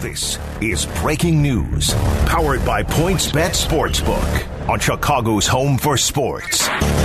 This is Breaking News, powered by PointsBet Sportsbook on Chicago's home for sports.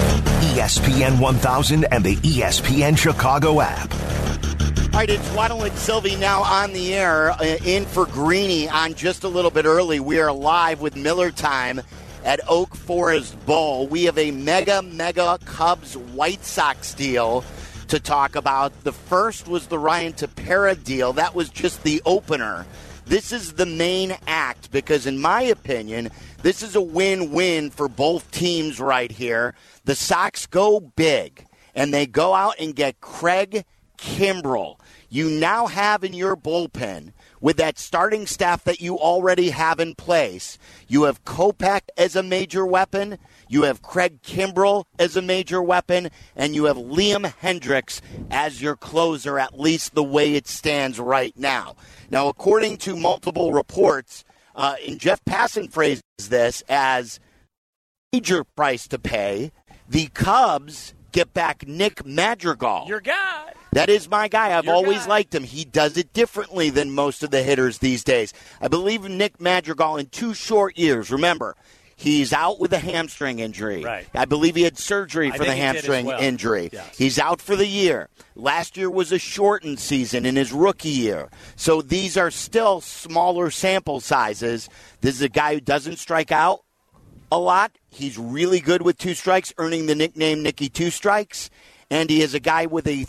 ESPN 1000 and the ESPN Chicago app. All right, it's Waddle and Sylvie now on the air, in for Greeny on just a little bit early. We are live with Miller Time at Oak Forest Bowl. We have a mega Cubs White Sox deal to talk about. The first was the Ryan Tepera deal. That was just the opener. This is the main act because, in my opinion, this is a win-win for both teams right here. The Sox go big, and they go out and get Craig Kimbrel. You now have in your bullpen, with that starting staff that you already have in place, you have Kopech as a major weapon, you have Craig Kimbrel as a major weapon, and you have Liam Hendriks as your closer, at least the way it stands right now. Now, according to multiple reports, and Jeff Passan phrased this as major price to pay, the Cubs get back Nick Madrigal. Your guy. That is my guy. I've always liked him. He does it differently than most of the hitters these days. I believe Nick Madrigal in 2 short years. Remember, he's out with a hamstring injury. Right. I believe he had surgery for the hamstring injury. Yes. He's out for the year. Last year was a shortened season in his rookie year. So these are still smaller sample sizes. This is a guy who doesn't strike out a lot. He's really good with 2 strikes, earning the nickname Nicky 2 Strikes. And he is a guy with a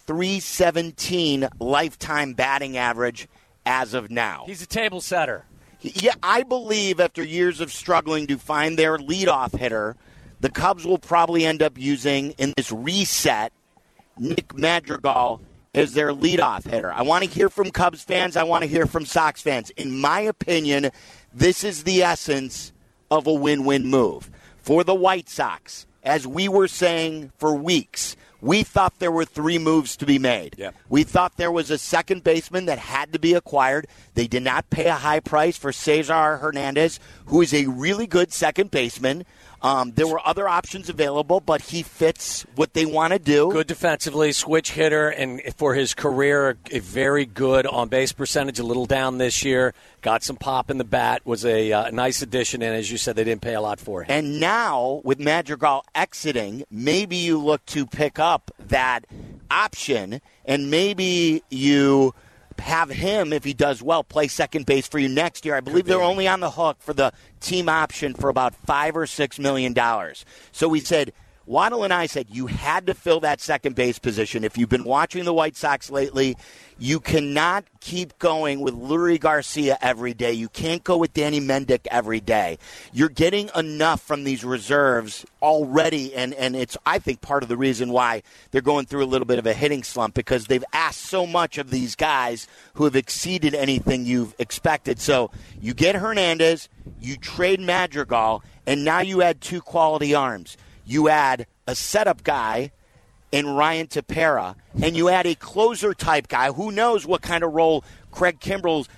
.317 lifetime batting average as of now. He's a table setter. Yeah, I believe after years of struggling to find their leadoff hitter, the Cubs will probably end up using, in this reset, Nick Madrigal as their leadoff hitter. I want to hear from Cubs fans. I want to hear from Sox fans. In my opinion, this is the essence of a win-win move. For the White Sox, as we were saying for weeks, we thought there were 3 moves to be made. Yep. We thought there was a second baseman that had to be acquired. They did not pay a high price for Cesar Hernandez, who is a really good second baseman. There were other options available, but he fits what they want to do. Good defensively, switch hitter, and for his career, a very good on-base percentage, a little down this year. Got some pop in the bat, was a nice addition, and as you said, they didn't pay a lot for him. And now, with Madrigal exiting, maybe you look to pick up that option, and maybe you have him, if he does well, play second base for you next year. I believe they're only on the hook for the team option for about $5 or $6 million. So we said, Waddle and I said, you had to fill that second base position. If you've been watching the White Sox lately, you cannot keep going with Lurie Garcia every day. You can't go with Danny Mendick every day. You're getting enough from these reserves already, and it's, I think, part of the reason why they're going through a little bit of a hitting slump, because they've asked so much of these guys who have exceeded anything you've expected. So you get Hernandez, you trade Madrigal, and now you add 2 quality arms. You add a setup guy in Ryan Tepera, and you add a closer-type guy. Who knows what kind of role Craig Kimbrel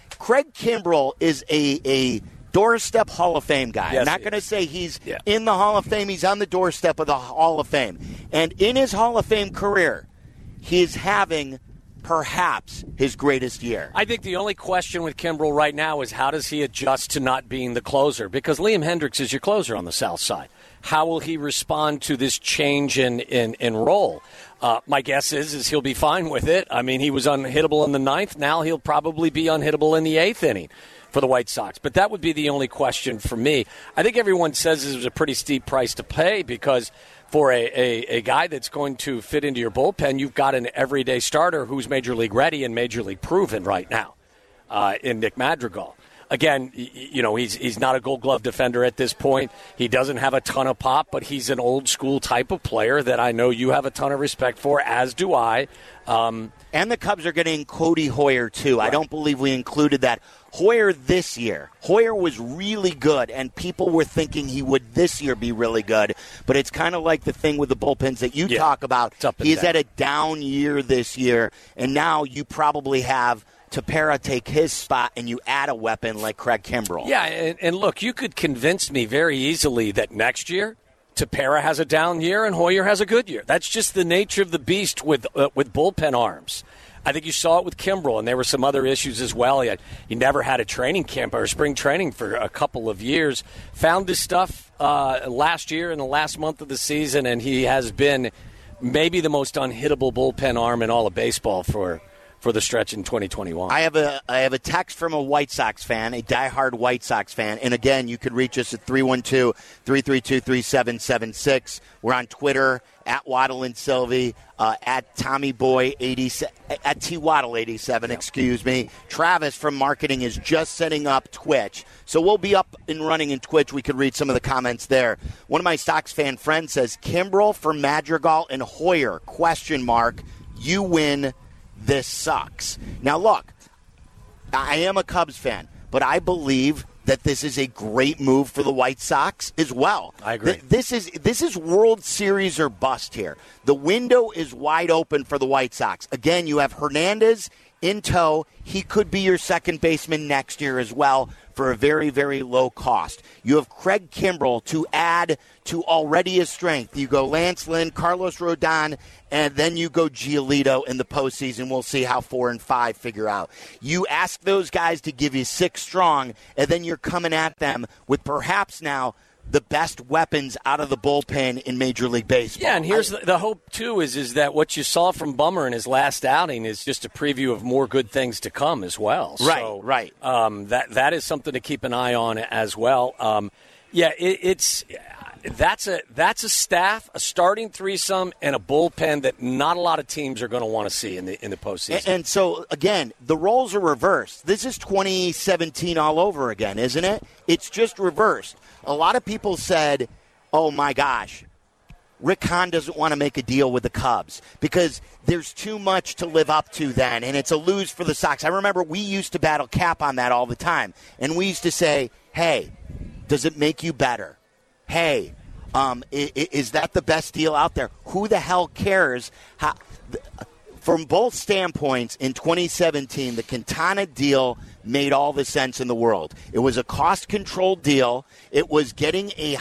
is a doorstep Hall of Fame guy. Yes, I'm not going to say he's in the Hall of Fame. He's on the doorstep of the Hall of Fame. And in his Hall of Fame career, he is having perhaps his greatest year. I think the only question with Kimbrel right now is how does he adjust to not being the closer? Because Liam Hendriks is your closer on the south side. How will he respond to this change in role? My guess is he'll be fine with it. I mean, he was unhittable in the 9th. Now he'll probably be unhittable in the 8th inning for the White Sox. But that would be the only question for me. I think everyone says this was a pretty steep price to pay because for a guy that's going to fit into your bullpen, you've got an everyday starter who's Major League ready and Major League proven right now in Nick Madrigal. Again, you know, he's not a Gold Glove defender at this point. He doesn't have a ton of pop, but he's an old school type of player that I know you have a ton of respect for, as do I. And the Cubs are getting Cody Hoyer, too. Right. I don't believe we included that. Hoyer this year. Hoyer was really good, and people were thinking he would this year be really good. But it's kind of like the thing with the bullpens that you talk about. He's had a down year this year, and now you probably have Tepera take his spot and you add a weapon like Craig Kimbrel. Yeah, and look, you could convince me very easily that next year Tepera has a down year and Hoyer has a good year. That's just the nature of the beast with bullpen arms. I think you saw it with Kimbrel, and there were some other issues as well. He never had a training camp or spring training for a couple of years. Found his stuff last year in the last month of the season, and he has been maybe the most unhittable bullpen arm in all of baseball for the stretch in 2021. I have a text from a White Sox fan, a diehard White Sox fan. And again, you can reach us at 312-332-3776. We're on Twitter at Waddle and Sylvie, at TommyBoy87, at TWaddle87, excuse me. Travis from marketing is just setting up Twitch. So we'll be up and running in Twitch. We could read some of the comments there. One of my Sox fan friends says, Kimbrel for Madrigal and Hoyer, ? You win. This sucks. Now, look, I am a Cubs fan, but I believe that this is a great move for the White Sox as well. I agree. This is World Series or bust here. The window is wide open for the White Sox. Again, you have Hernandez in tow. He could be your second baseman next year as well for a very, very low cost. You have Craig Kimbrel to add to already his strength. You go Lance Lynn, Carlos Rodon, and then you go Giolito in the postseason. We'll see how 4 and 5 figure out. You ask those guys to give you 6 strong, and then you're coming at them with perhaps now the best weapons out of the bullpen in Major League Baseball. Yeah, and here's the hope, too, is that what you saw from Bummer in his last outing is just a preview of more good things to come as well. Right, so, right. That is something to keep an eye on as well. That's a staff, a starting threesome, and a bullpen that not a lot of teams are going to want to see in the postseason. And so, again, the roles are reversed. This is 2017 all over again, isn't it? It's just reversed. A lot of people said, oh, my gosh, Rick Hahn doesn't want to make a deal with the Cubs because there's too much to live up to then, and it's a lose for the Sox. I remember we used to battle Cap on that all the time, and we used to say, hey, does it make you better? Hey, is that the best deal out there? Who the hell cares? From both standpoints, in 2017, the Quintana deal made all the sense in the world. It was a cost-controlled deal. It was getting a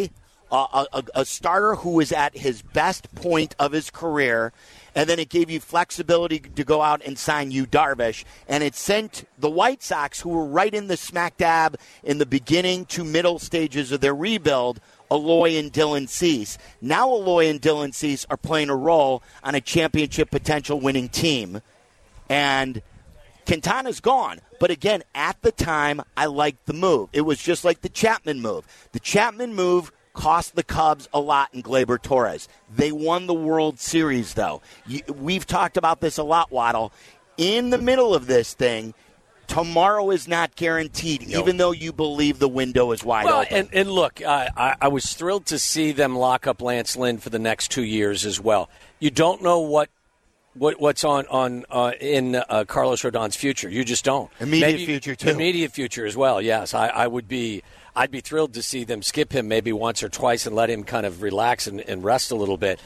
starter who was at his best point of his career, and then it gave you flexibility to go out and sign Yu Darvish, and it sent the White Sox, who were right in the smack dab in the beginning to middle stages of their rebuild, Eloy and Dylan Cease. Now Eloy and Dylan Cease are playing a role on a championship potential winning team, and Quintana's gone. But again, at the time, I liked the move. It was just like the Chapman move. The Chapman move cost the Cubs a lot in Gleyber Torres. They won the World Series, though. We've talked about this a lot, Waddle. In the middle of this thing, tomorrow is not guaranteed, even though you believe the window is wide open. And look, I was thrilled to see them lock up Lance Lynn for the next 2 years as well. You don't know what's in Carlos Rodon's future. You just don't. Immediate future, too. Immediate future as well, yes. I'd be thrilled to see them skip him maybe once or twice and let him kind of relax and rest a little bit.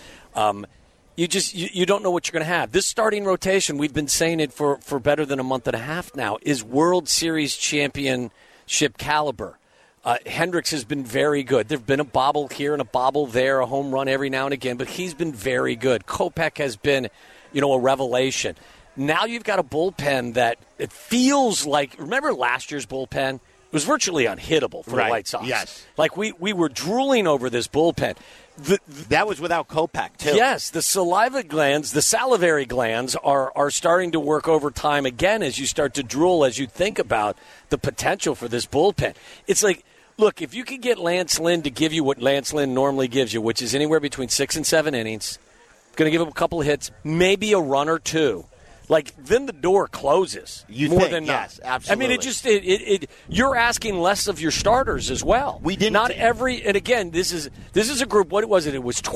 You don't know what you're going to have. This starting rotation, we've been saying it for better than a month and a half now, is World Series championship caliber. Hendricks has been very good. There have been a bobble here and a bobble there, a home run every now and again, but he's been very good. Kopech has been, a revelation. Now you've got a bullpen that it feels like, remember last year's bullpen? It was virtually unhittable for the White Sox. Yes. Like we were drooling over this bullpen. That was without Kopech, too. Yes, the salivary glands are starting to work overtime again as you start to drool, as you think about the potential for this bullpen. It's like, look, if you could get Lance Lynn to give you what Lance Lynn normally gives you, which is anywhere between 6 and 7 innings, going to give him a couple of hits, maybe a run or two. Like, then the door closes. Yes, absolutely. I mean, you're asking less of your starters as well. And again, this is a group, what was it? It was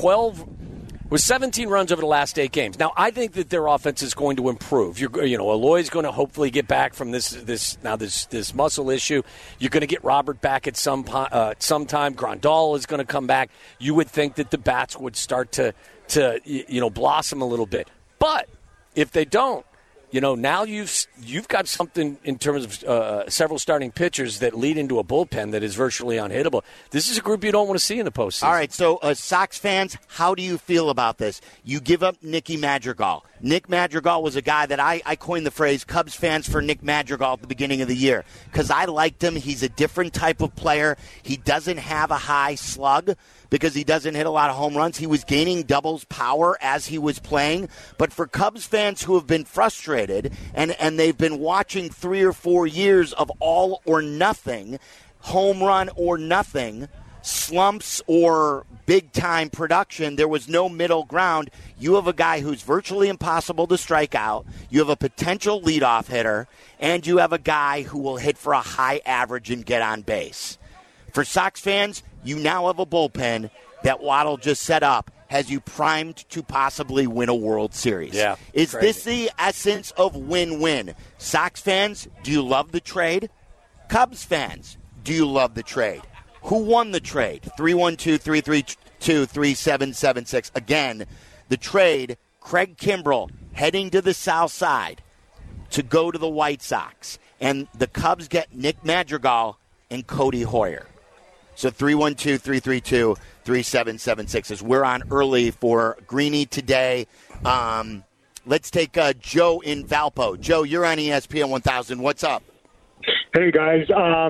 17 runs over the last 8 games. Now, I think that their offense is going to improve. Eloy's going to hopefully get back from this muscle issue. You're going to get Robert back at some time. Grandal is going to come back. You would think that the bats would start to blossom a little bit. But if they don't, Now you've got something in terms of several starting pitchers that lead into a bullpen that is virtually unhittable. This is a group you don't want to see in the postseason. All right, so Sox fans, how do you feel about this? You give up Nicky Madrigal. Nick Madrigal was a guy that I coined the phrase Cubs fans for Nick Madrigal at the beginning of the year because I liked him. He's a different type of player. He doesn't have a high slug because he doesn't hit a lot of home runs. He was gaining doubles power as he was playing. But for Cubs fans who have been frustrated and they've been watching 3 or 4 years of all or nothing, home run or nothing, slumps or big-time production, there was no middle ground. You have a guy who's virtually impossible to strike out. You have a potential leadoff hitter. And you have a guy who will hit for a high average and get on base. For Sox fans, you now have a bullpen that Waddle just set up, has you primed to possibly win a World Series. Yeah, is crazy. This the essence of win-win? Sox fans, do you love the trade? Cubs fans, do you love the trade? Who won the trade? 312-332-3776. Again, the trade, Craig Kimbrell heading to the south side to go to the White Sox. And the Cubs get Nick Madrigal and Cody Hoyer. So 312-332-3776 as we're on early for Greeny today. Let's take Joe in Valpo. Joe, you're on ESPN 1000. What's up? Hey, guys.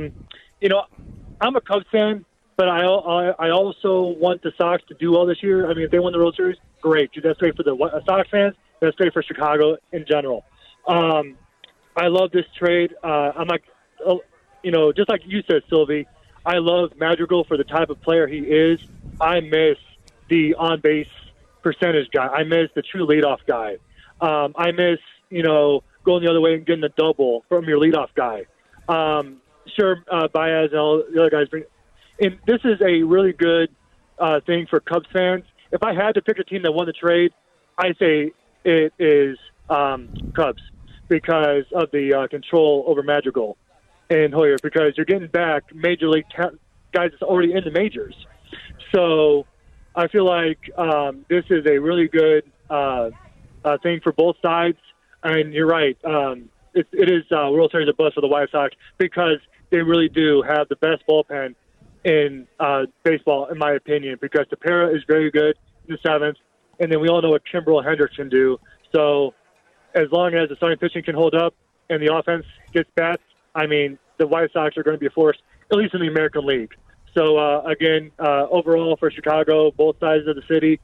I'm a Cubs fan, but I also want the Sox to do well this year. I mean, if they win the World Series, great. That's great for the Sox fans. That's great for Chicago in general. I love this trade. I'm like, just like you said, Sylvie, I love Madrigal for the type of player he is. I miss the on-base percentage guy. I miss the true leadoff guy. I miss, going the other way and getting a double from your leadoff guy. Sure, Baez and all the other guys bring. And this is a really good thing for Cubs fans. If I had to pick a team that won the trade, I'd say it is Cubs because of the control over Madrigal and Hoyer, because you're getting back major league guys that's already in the majors. So I feel like this is a really good thing for both sides. And you're right. It is World Series of bust for the White Sox because they really do have the best bullpen in baseball, in my opinion, because Tepera is very good in the seventh, and then we all know what Kimbrel and Hendricks can do. So as long as the starting pitching can hold up and the offense gets bats, I mean, the White Sox are going to be a force, at least in the American League. So, again, overall for Chicago, both sides of the city,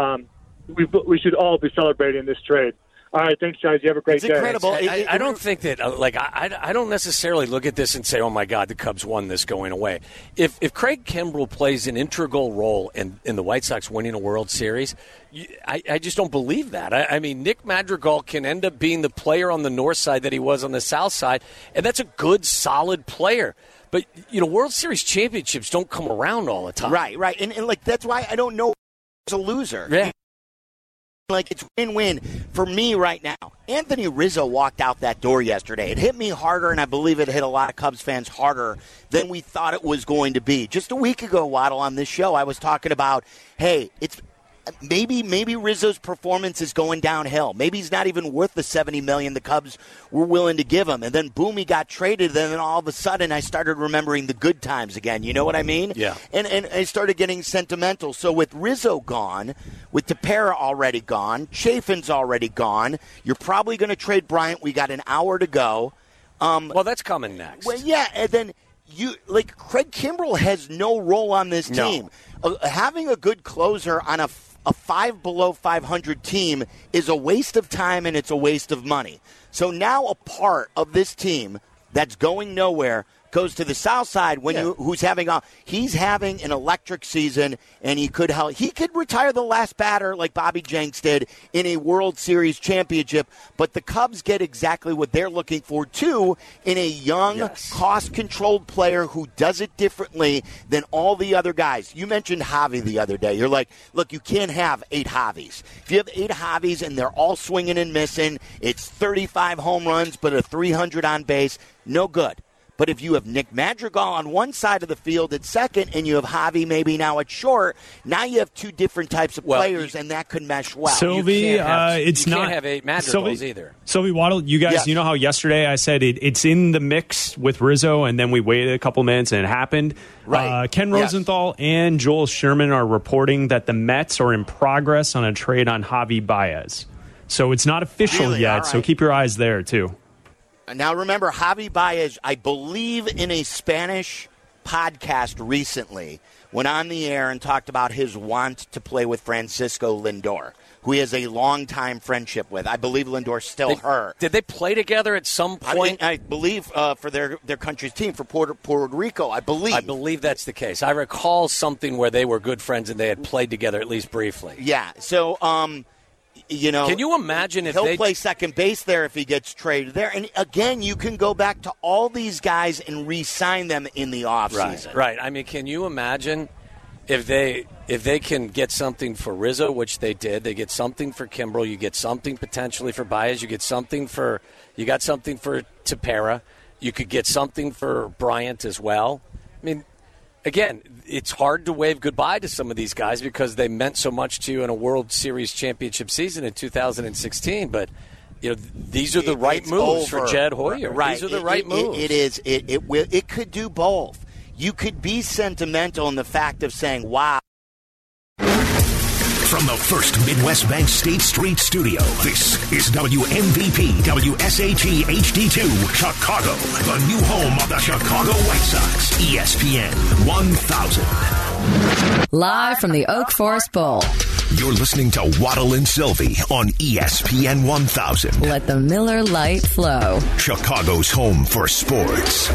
we should all be celebrating this trade. All right, thanks, guys. You have a great day. It's incredible. I don't think that, I don't necessarily look at this and say, oh, my God, the Cubs won this going away. If Craig Kimbrell plays an integral role in the White Sox winning a World Series, I just don't believe that. I mean, Nick Madrigal can end up being the player on the north side that he was on the south side, and that's a good, solid player. But, World Series championships don't come around all the time. Right. And that's why I don't know who's a loser. Yeah. It's win-win for me right now. Anthony Rizzo walked out that door yesterday. It hit me harder, and I believe it hit a lot of Cubs fans harder than we thought it was going to be. Just a week ago, Waddle, on this show, I was talking about, hey, it's maybe Rizzo's performance is going downhill. Maybe he's not even worth the $70 million the Cubs were willing to give him. And then, boom, he got traded. And then all of a sudden, I started remembering the good times again. You know what I mean? Yeah. And I started getting sentimental. So with Rizzo gone, with Tepera already gone, Chafin's already gone, you're probably going to trade Bryant. We got an hour to go. Well, that's coming next. Well, yeah, and then Craig Kimbrell has no role on this team. Having a good closer on a 5 below 500 team is a waste of time and it's a waste of money. So now a part of this team that's going nowhere goes to the south side he's having an electric season, and he could retire the last batter like Bobby Jenks did in a World Series championship. But the Cubs get exactly what they're looking for too in a young, cost-controlled player who does it differently than all the other guys. You mentioned Javi the other day. You're like, look, you can't have 8 Javis. If you have 8 Javis and they're all swinging and missing, it's 35 home runs but a 300 on base, no good. But if you have Nick Madrigal on one side of the field at second and you have Javi maybe now at short, now you have two different types of players, and that could mesh well. Sylvie, you can't have 8 Madrigals either. Sylvie Waddle, you guys, you know how yesterday I said it's in the mix with Rizzo, and then we waited a couple minutes and it happened? Right. Ken Rosenthal and Joel Sherman are reporting that the Mets are in progress on a trade on Javi Baez. So it's not official yet, so keep your eyes there, too. Now, remember, Javi Baez, I believe in a Spanish podcast recently, went on the air and talked about his want to play with Francisco Lindor, who he has a long-time friendship with. I believe Lindor's still hurt. Did they play together at some point? I believe for their country's team, for Puerto Rico, I believe. I believe that's the case. I recall something where they were good friends and they had played together at least briefly. Yeah, so... can you imagine if he'll play second base there if he gets traded there? And again, you can go back to all these guys and re-sign them in the offseason. Right. I mean, can you imagine if they can get something for Rizzo, which they did? They get something for Kimbrel. You get something potentially for Baez. You got something for Tepera. You could get something for Bryant as well. I mean, again, it's hard to wave goodbye to some of these guys because they meant so much to you in a World Series championship season in 2016. But these are the right moves for Jed Hoyer. Right. These are the right moves. It is. It could do both. You could be sentimental in the fact of saying, "Wow." From the First Midwest Bank State Street Studio, this is WMVP WSHE HD2 Chicago, the new home of the Chicago White Sox, ESPN 1000. Live from the Oak Forest Bowl. You're listening to Waddle and Sylvie on ESPN 1000. Let the Miller Lite flow. Chicago's home for sports.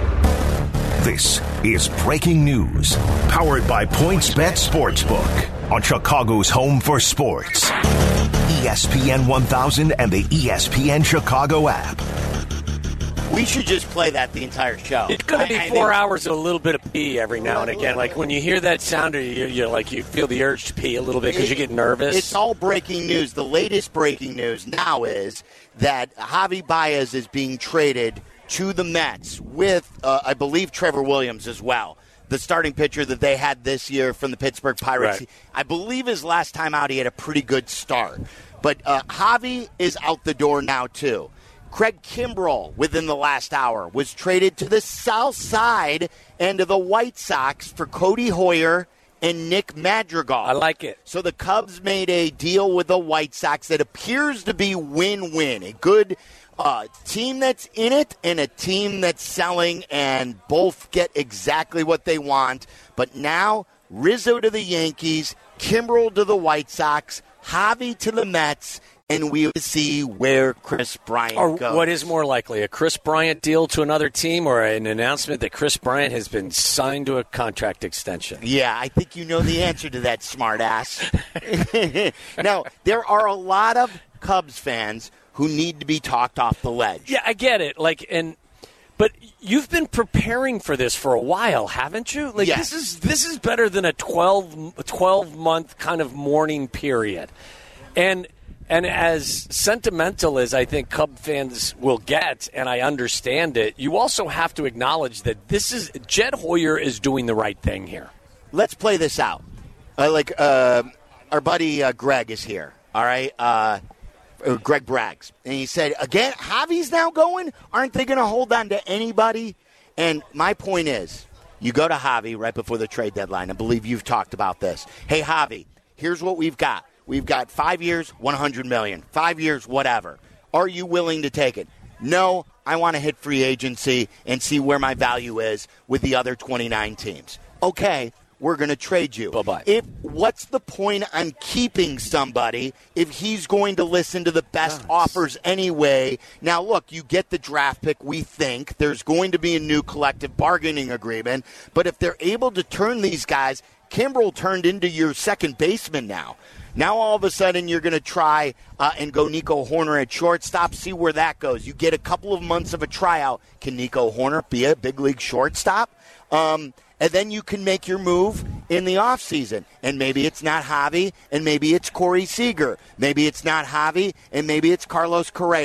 This is Breaking News, powered by PointsBet Sportsbook on Chicago's home for sports. ESPN 1000 and the ESPN Chicago app. We should just play that the entire show. It's going to be 4 hours of a little bit of pee every now and again. Like when you hear that sound, you feel the urge to pee a little bit because you get nervous. It's all breaking news. The latest breaking news now is that Javi Baez is being traded to the Mets with, I believe, Trevor Williams as well, the starting pitcher that they had this year from the Pittsburgh Pirates. Right. I believe his last time out he had a pretty good start. But Javi is out the door now, too. Craig Kimbrel, within the last hour, was traded to the south side and to the White Sox for Cody Hoyer and Nick Madrigal. I like it. So the Cubs made a deal with the White Sox that appears to be win-win, a good team that's in it and a team that's selling, and both get exactly what they want. But now, Rizzo to the Yankees, Kimbrel to the White Sox, Javi to the Mets, and we will see where Chris Bryant goes. What is more likely, a Chris Bryant deal to another team or an announcement that Chris Bryant has been signed to a contract extension? Yeah, I think you know the answer to that, smartass. Now, there are a lot of Cubs fans who need to be talked off the ledge. Yeah, I get it. But you've been preparing for this for a while, haven't you? Yes. This is better than a 12-month kind of mourning period. And as sentimental as I think Cub fans will get, and I understand it, you also have to acknowledge that Jed Hoyer is doing the right thing here. Let's play this out. Our buddy Greg is here, all right? Greg Braggs. And he said, again, Javi's now going? Aren't they going to hold on to anybody? And my point is, you go to Javi right before the trade deadline. I believe you've talked about this. Hey, Javi, here's what we've got. We've got 5 years, $100 million. 5 years, whatever. Are you willing to take it? No, I want to hit free agency and see where my value is with the other 29 teams. Okay, we're going to trade you. Bye-bye. What's the point on keeping somebody if he's going to listen to the best offers anyway? Now, look, you get the draft pick, we think. There's going to be a new collective bargaining agreement. But if they're able to turn these guys, Kimbrel turned into your second baseman now. Now, all of a sudden, you're going to try and go Nico Hoerner at shortstop, see where that goes. You get a couple of months of a tryout. Can Nico Hoerner be a big league shortstop? And then you can make your move in the offseason. And maybe it's not Javi, and maybe it's Corey Seager. Maybe it's not Javi, and maybe it's Carlos Correa.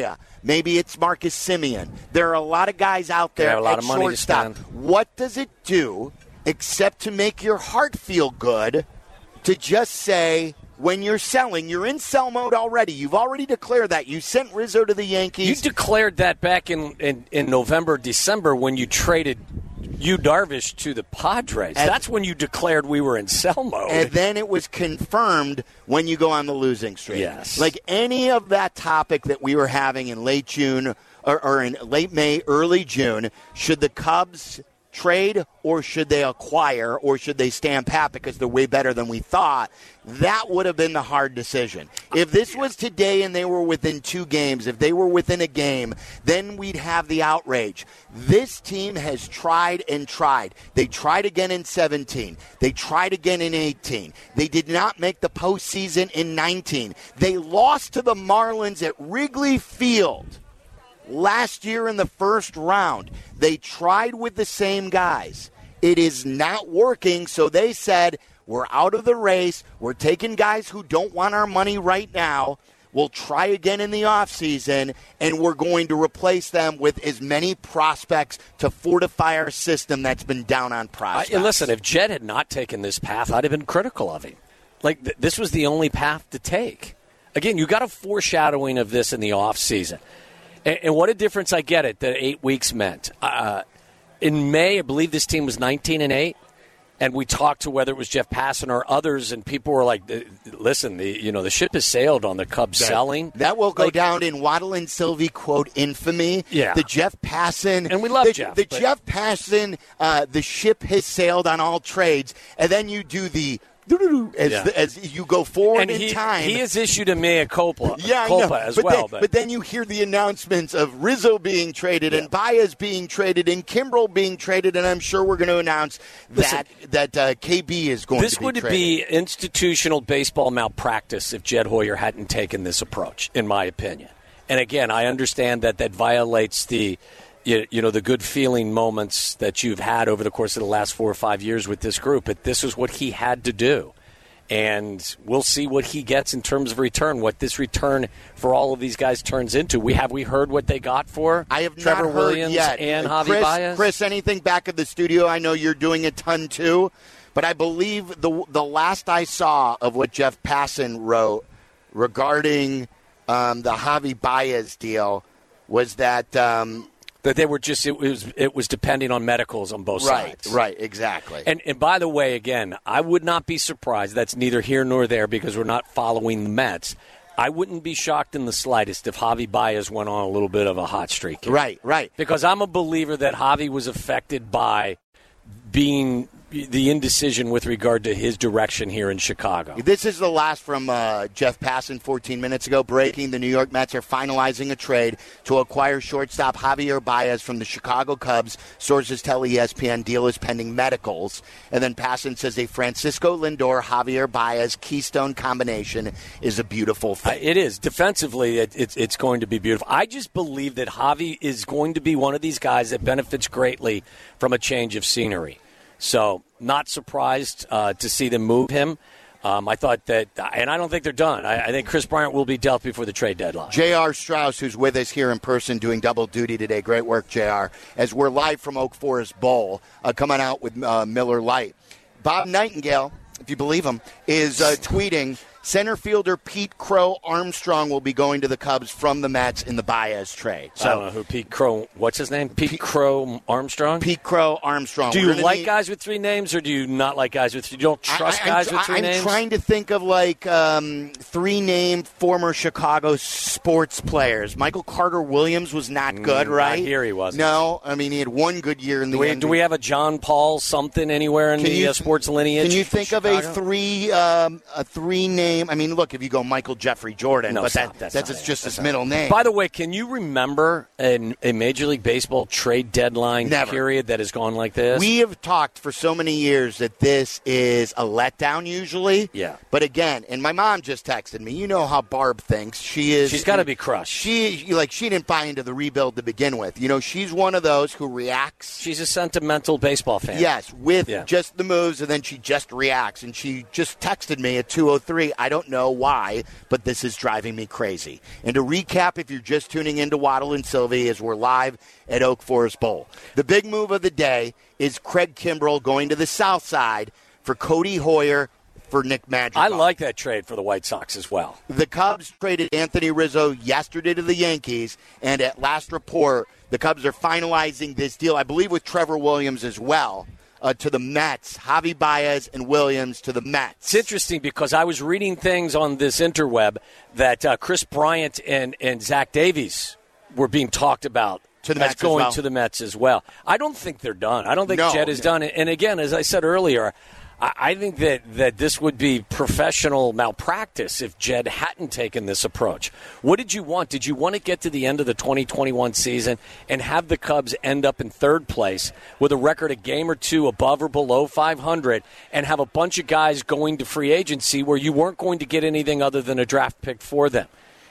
Maybe it's Marcus Semien. There are a lot of guys out there They have a lot at of money to shortstop. spend. What does it do except to make your heart feel good to just say, when you're selling, you're in sell mode already. You've already declared that. You sent Rizzo to the Yankees. You declared that back in November, December when you traded Yu Darvish to the Padres. That's when you declared we were in sell mode. And then it was confirmed when you go on the losing streak. Yes. Like any of that topic that we were having in late June or in late May, early June, should the Cubs trade or should they acquire or should they stand pat because they're way better than we thought, that would have been the hard decision. If this was today and they were within 2 games, if they were within a game, then we'd have the outrage. This team has tried and tried. They tried again in 17. They tried again in 18. They did not make the postseason in 19. They lost to the Marlins at Wrigley Field last year in the first round. They tried with the same guys. It is not working, so they said, we're out of the race. We're taking guys who don't want our money right now. We'll try again in the offseason, and we're going to replace them with as many prospects to fortify our system that's been down on prospects. Listen, if Jed had not taken this path, I'd have been critical of him. Like, this was the only path to take. Again, you got a foreshadowing of this in the offseason. And what a difference I get it that 8 weeks meant. In May, I believe this team was 19-8, and we talked to whether it was Jeff Passan or others, and people were like, "Listen, the ship has sailed on the Cubs selling." That will go down in Waddle and Sylvie quote infamy. Yeah, the Jeff Passan, and we love Jeff. Jeff Passan, the ship has sailed on all trades, and then you do the. As you go forward in time. He has issued a mea culpa, as but well. But then you hear the announcements of Rizzo being traded and Baez being traded and Kimbrel being traded, and I'm sure we're going to announce that KB is going to be traded. This would be institutional baseball malpractice if Jed Hoyer hadn't taken this approach, in my opinion. And again, I understand that violates the good feeling moments that you've had over the course of the last 4 or 5 years with this group. But this is what he had to do. And we'll see what he gets in terms of return, what this return for all of these guys turns into. We heard what they got for I have Trevor not heard Williams yet. and Javi Baez? Chris, anything back at the studio? I know you're doing a ton too. But I believe the last I saw of what Jeff Passan wrote regarding the Javi Baez deal was that that they were just it was depending on medicals on both sides. Right, exactly. And by the way, again, I would not be surprised. That's neither here nor there because we're not following the Mets. I wouldn't be shocked in the slightest if Javi Baez went on a little bit of a hot streak here. Right. Because I'm a believer that Javi was affected by being the indecision with regard to his direction here in Chicago. This is the last from Jeff Passan 14 minutes ago. Breaking, the New York Mets are finalizing a trade to acquire shortstop Javier Baez from the Chicago Cubs. Sources tell ESPN deal is pending medicals. And then Passan says a Francisco Lindor, Javier Baez Keystone combination is a beautiful thing. It is. Defensively, it's going to be beautiful. I just believe that Javi is going to be one of these guys that benefits greatly from a change of scenery. So, not surprised to see them move him. I thought that, and I don't think they're done. I think Chris Bryant will be dealt before the trade deadline. J.R. Strauss, who's with us here in person doing double duty today. Great work, J.R. As we're live from Oak Forest Bowl, coming out with Miller Lite. Bob Nightingale, if you believe him, is tweeting, center fielder Pete Crow Armstrong will be going to the Cubs from the Mets in the Baez trade. So, I don't know who Pete Crow, what's his name? Pete Crow Armstrong? Pete Crow Armstrong. Do you like guys with 3 names or do you not like guys with 3? You don't trust guys with 3 names? I'm trying to think of 3-name former Chicago sports players. Michael Carter Williams was not good, right? Not here he wasn't. No, I mean, he had one good year in the NBA. Do we have a John Paul something anywhere in the sports lineage? Can you think of a 3-name? I mean, look, if you go Michael Jeffrey Jordan, no, but that's just his middle name. By the way, can you remember a Major League Baseball trade deadline period that has gone like this? We have talked for so many years that this is a letdown usually. Yeah. But again, and my mom just texted me, you know how Barb thinks. She's got to be crushed. She didn't buy into the rebuild to begin with. You know, she's one of those who reacts. She's a sentimental baseball fan. Yes, with just the moves, and then she just reacts. And she just texted me at 2:03, I don't know why, but this is driving me crazy. And to recap, if you're just tuning into Waddle and Sylvie, as we're live at Oak Forest Bowl, the big move of the day is Craig Kimbrell going to the South Side for Cody Hoyer for Nick Madrigal. I like that trade for the White Sox as well. The Cubs traded Anthony Rizzo yesterday to the Yankees, and at last report, the Cubs are finalizing this deal, I believe with Trevor Williams as well, to the Mets. Javi Baez and Williams to the Mets. It's interesting because I was reading things on this interweb that Chris Bryant and Zach Davies were being talked about to the Mets going as well. To the Mets as well. I don't think they're done. I don't think Jed is done. And again, as I said earlier, I think that this would be professional malpractice if Jed hadn't taken this approach. What did you want? Did you want to get to the end of the 2021 season and have the Cubs end up in third place with a record a game or two above or below 500 and have a bunch of guys going to free agency where you weren't going to get anything other than a draft pick for them?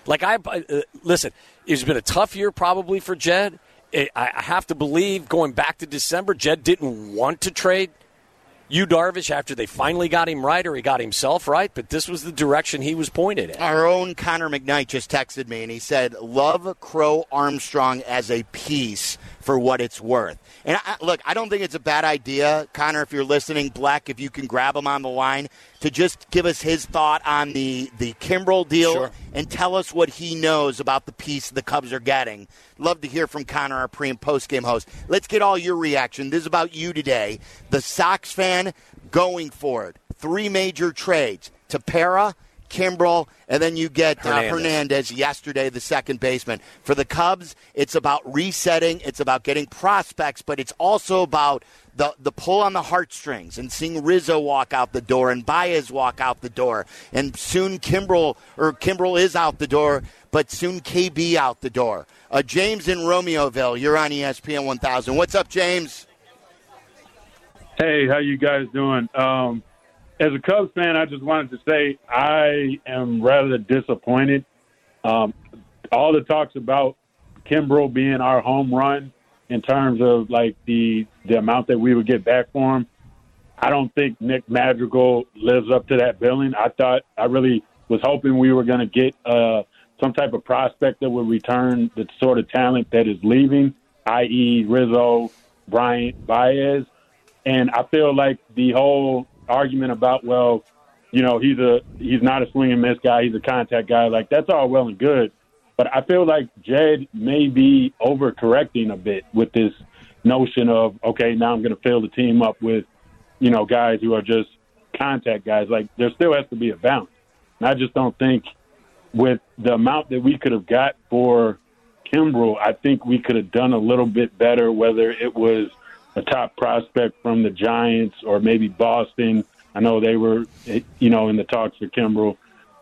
Listen, it's been a tough year probably for Jed. I have to believe going back to December, Jed didn't want to trade Yu Darvish after they finally got him right, or he got himself right, but this was the direction he was pointed at. Our own Connor McKnight just texted me, and he said, love Crow Armstrong as a piece for what it's worth. And look, I don't think it's a bad idea, Connor, if you're listening, Black, if you can grab him on the line, to just give us his thought on the Kimbrell deal and tell us what he knows about the piece the Cubs are getting. Love to hear from Connor, our pre- and post-game host. Let's get all your reaction. This is about you today. The Sox fan going for it. 3 major trades. Tepera, Kimbrell, and then you get Hernandez yesterday, the second baseman. For the Cubs, it's about resetting. It's about getting prospects, but it's also about the pull on the heartstrings and seeing Rizzo walk out the door and Baez walk out the door. And soon Kimbrell is out the door, but soon KB out the door. James in Romeoville, you're on ESPN 1000. What's up, James? Hey, how you guys doing? As a Cubs fan, I just wanted to say I am rather disappointed. All the talks about Kimbrell being our home run in terms of like the amount that we would get back for him, I don't think Nick Madrigal lives up to that billing. I really was hoping we were going to get some type of prospect that would return the sort of talent that is leaving, i.e. Rizzo, Bryant, Baez. And I feel like the whole argument about, well, you know, he's not a swing and miss guy, he's a contact guy, like that's all well and good. But I feel like Jed may be overcorrecting a bit with this notion of, okay, now I'm going to fill the team up with, you know, guys who are just contact guys. Like there still has to be a balance. And I just don't think with the amount that we could have got for Kimbrell, I think we could have done a little bit better, whether it was a top prospect from the Giants or maybe Boston. I know they were, you know, in the talks for Kimbrell.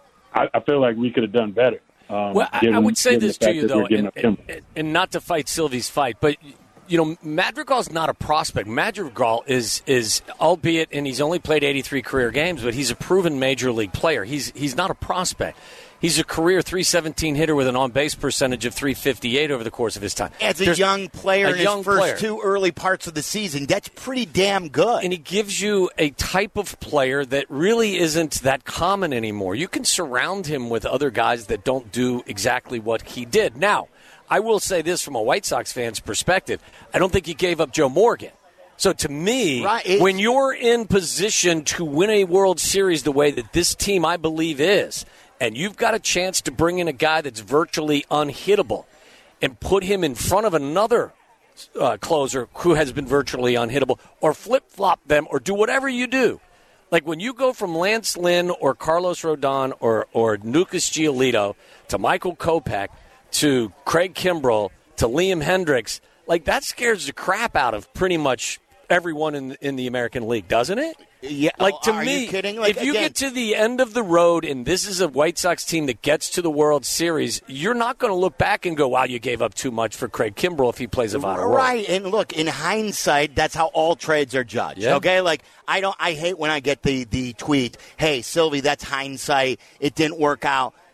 I feel like we could have done better. Well, I would say this to you, though, and not to fight Sylvie's fight, but, you know, Madrigal's not a prospect. Madrigal is albeit, and he's only played 83 career games, but he's a proven major league player. He's not a prospect. He's a career .317 hitter with an on-base percentage of .358 over the course of his time. As a young player in his first 2 early parts of the season, that's pretty damn good. And he gives you a type of player that really isn't that common anymore. You can surround him with other guys that don't do exactly what he did. Now, I will say this from a White Sox fan's perspective. I don't think he gave up Joe Morgan. So to me, when you're in position to win a World Series the way that this team, I believe, is, and you've got a chance to bring in a guy that's virtually unhittable and put him in front of another closer who has been virtually unhittable, or flip-flop them, or do whatever you do. Like when you go from Lance Lynn or Carlos Rodon or Lucas Giolito to Michael Kopech to Craig Kimbrell to Liam Hendriks, like that scares the crap out of pretty much everyone in the American League, doesn't it? Yeah, like to are me, you kidding? Like, if you get to the end of the road and this is a White Sox team that gets to the World Series, you're not going to look back and go, wow, you gave up too much for Craig Kimbrell if he plays a vital role. Right, and look, in hindsight, that's how all trades are judged, okay? Like, I hate when I get the tweet, hey, Sylvie, that's hindsight, it didn't work out.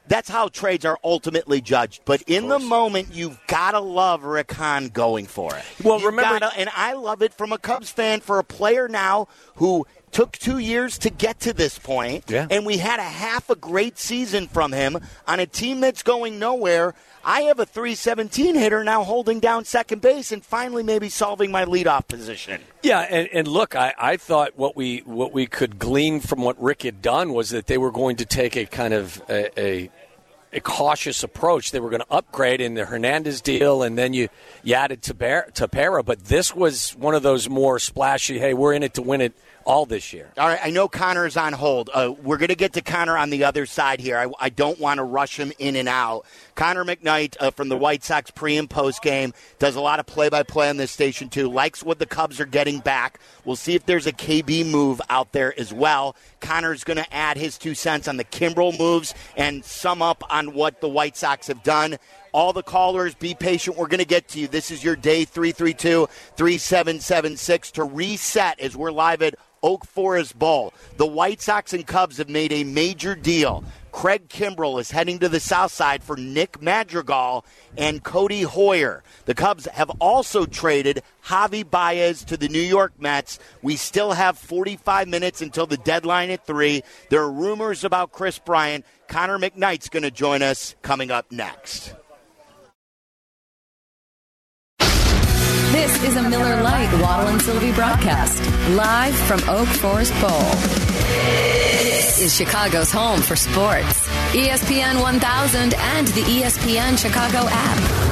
that's how trades are ultimately judged. But in the moment, you've got to love Rick Hahn going for it. Well, remember, and I love it from a Cubs fan for a player now who took 2 years to get to this point, and we had a half a great season from him on a team that's going nowhere. I have a .317 hitter now holding down second base and finally maybe solving my leadoff position. Yeah, and look, I thought what we could glean from what Rick had done was that they were going to take a kind of a cautious approach. They were going to upgrade in the Hernandez deal, and then you added Tepera. But this was one of those more splashy, hey, we're in it to win it all this year. All right, I know Connor is on hold. We're going to get to Connor on the other side here. I don't want to rush him in and out. Connor McKnight from the White Sox pre- and post-game does a lot of play-by-play on this station, too. Likes what the Cubs are getting back. We'll see if there's a KB move out there as well. Connor's going to add his 2 cents on the Kimbrel moves and sum up on what the White Sox have done. All the callers, be patient. We're going to get to you. This is your day, 332-3776, to reset as we're live at Oak Forest Bowl. The White Sox and Cubs have made a major deal. Craig Kimbrel is heading to the south side for Nick Madrigal and Cody Hoyer. The Cubs have also traded Javi Baez to the New York Mets. We still have 45 minutes until the deadline at 3. There are rumors about Chris Bryant. Connor McKnight's going to join us coming up next. This is a Miller Lite Waddle and Sylvie broadcast, live from Oak Forest Bowl. This is Chicago's home for sports. ESPN 1000 and the ESPN Chicago app.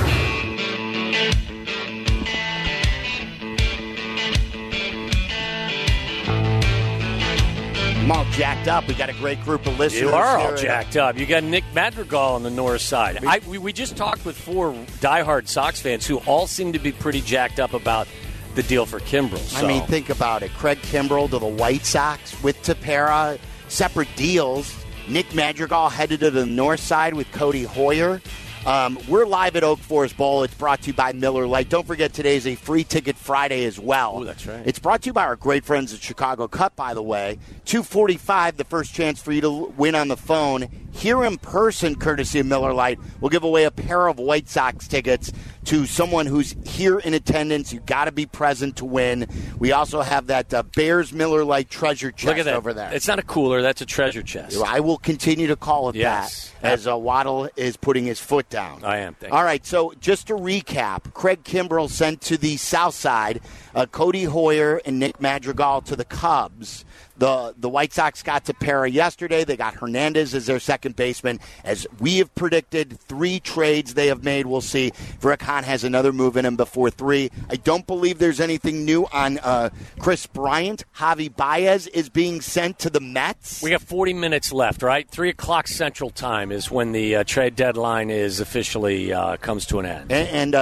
I'm all jacked up. We got a great group of listeners. You are all here. jacked up. You got Nick Madrigal on the north side. We just talked with 4 diehard Sox fans who all seem to be pretty jacked up about the deal for Kimbrel. So. I mean, think about it. Craig Kimbrel to the White Sox with Tepera, separate deals. Nick Madrigal headed to the north side with Cody Hoyer. We're live at Oak Forest Bowl. It's brought to you by Miller Lite. Don't forget, today is a free ticket Friday as well. Oh, that's right. It's brought to you by our great friends at Chicago Cup, by the way. 2:45, the first chance for you to win on the phone. Here in person, courtesy of Miller Lite, we'll give away a pair of White Sox tickets to someone who's here in attendance. You got to be present to win. We also have that Bears Miller Lite treasure chest Look at that. over there. It's not a cooler. That's a treasure chest. I will continue to call it Yes. that as Waddle is putting his foot down. I am. Thank All you. right, so just to recap, Craig Kimbrel sent to the south side, Cody Hoyer and Nick Madrigal to the Cubs. The White Sox got Tepera yesterday. They got Hernandez as their second baseman. As we have predicted, 3 trades they have made. We'll see if Rick Hahn has another move in him before 3. I don't believe there's anything new on Chris Bryant. Javi Baez is being sent to the Mets. We got 40 minutes left, right? 3 o'clock Central Time is when the trade deadline is officially comes to an end.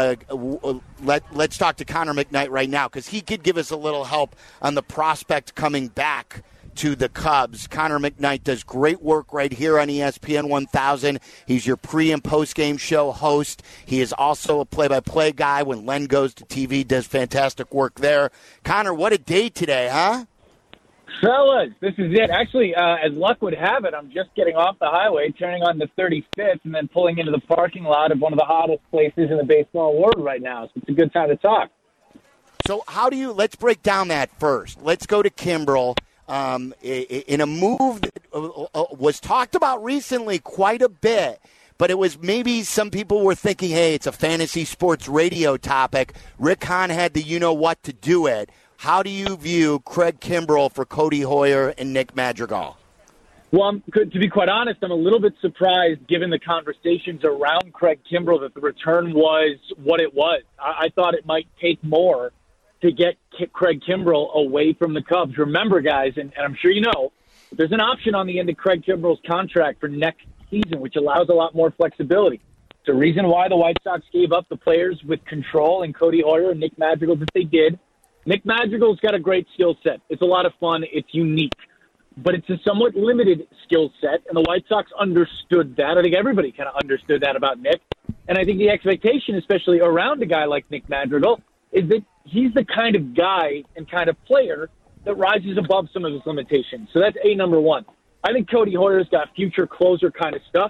Let's talk to Connor McKnight right now because he could give us a little help on the prospect coming back to the Cubs. Connor McKnight does great work right here on ESPN 1000. He's your pre- and post-game show host. He is also a play-by-play guy when Len goes to TV, does fantastic work there. Connor, what a day today, huh? Fellas, this is it. Actually, as luck would have it, I'm just getting off the highway, turning on the 35th, and then pulling into the parking lot of one of the hottest places in the baseball world right now. So it's a good time to talk. So let's break down that first. Let's go to Kimbrel. In a move that was talked about recently quite a bit, but it was maybe some people were thinking, hey, it's a fantasy sports radio topic. Rick Hahn had the you-know-what to do it. How do you view Craig Kimbrel for Cody Hoyer and Nick Madrigal? Well, to be quite honest, I'm a little bit surprised, given the conversations around Craig Kimbrel, that the return was what it was. I thought it might take more to get Craig Kimbrel away from the Cubs. Remember, guys, and I'm sure you know, there's an option on the end of Craig Kimbrel's contract for next season, which allows a lot more flexibility. It's a reason why the White Sox gave up the players with control in Cody Hoyer and Nick Madrigal that they did. Nick Madrigal's got a great skill set. It's a lot of fun. It's unique. But it's a somewhat limited skill set, and the White Sox understood that. I think everybody kind of understood that about Nick. And I think the expectation, especially around a guy like Nick Madrigal, is that he's the kind of guy and kind of player that rises above some of his limitations. So that's number one. I think Cody Hoyer's got future closer kind of stuff.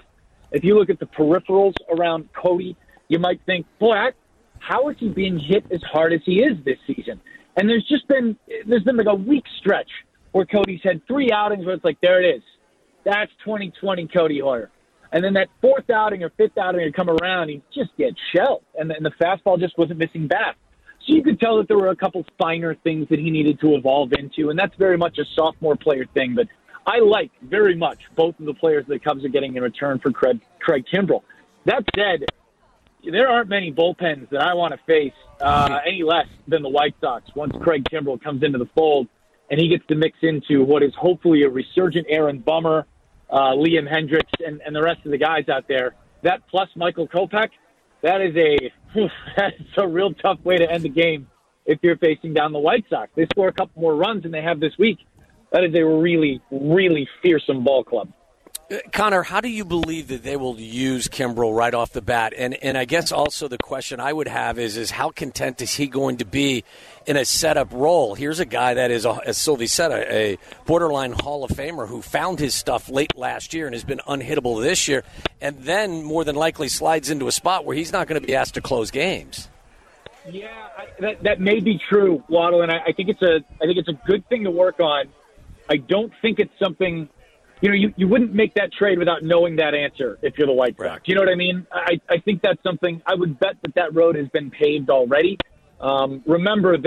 If you look at the peripherals around Cody, you might think, boy, how is he being hit as hard as he is this season? And there's been like a week stretch where Cody's had 3 outings where it's like, there it is. That's 2020 Cody Hoyer. And then that 4th outing or 5th outing would come around, he just gets shelled. And the fastball just wasn't missing back. So you could tell that there were a couple finer things that he needed to evolve into, and that's very much a sophomore player thing. But I like very much both of the players the Cubs are getting in return for Craig Kimbrel. That said, there aren't many bullpens that I want to face any less than the White Sox once Craig Kimbrel comes into the fold and he gets to mix into what is hopefully a resurgent Aaron Bummer, Liam Hendricks, and the rest of the guys out there. That plus Michael Kopech, that is a real tough way to end the game if you're facing down the White Sox. They score a couple more runs than they have this week. That is a really, really fearsome ball club. Connor, how do you believe that they will use Kimbrel right off the bat? And I guess also the question I would have is how content is he going to be in a setup role? Here's a guy that is, as Sylvie said, a borderline Hall of Famer who found his stuff late last year and has been unhittable this year, and then more than likely slides into a spot where he's not going to be asked to close games. Yeah, that may be true, Waddle, and I think it's a good thing to work on. I don't think it's something. You wouldn't make that trade without knowing that answer if you're the White Sox. You know what I mean? I think that's something I would bet that road has been paved already. Remember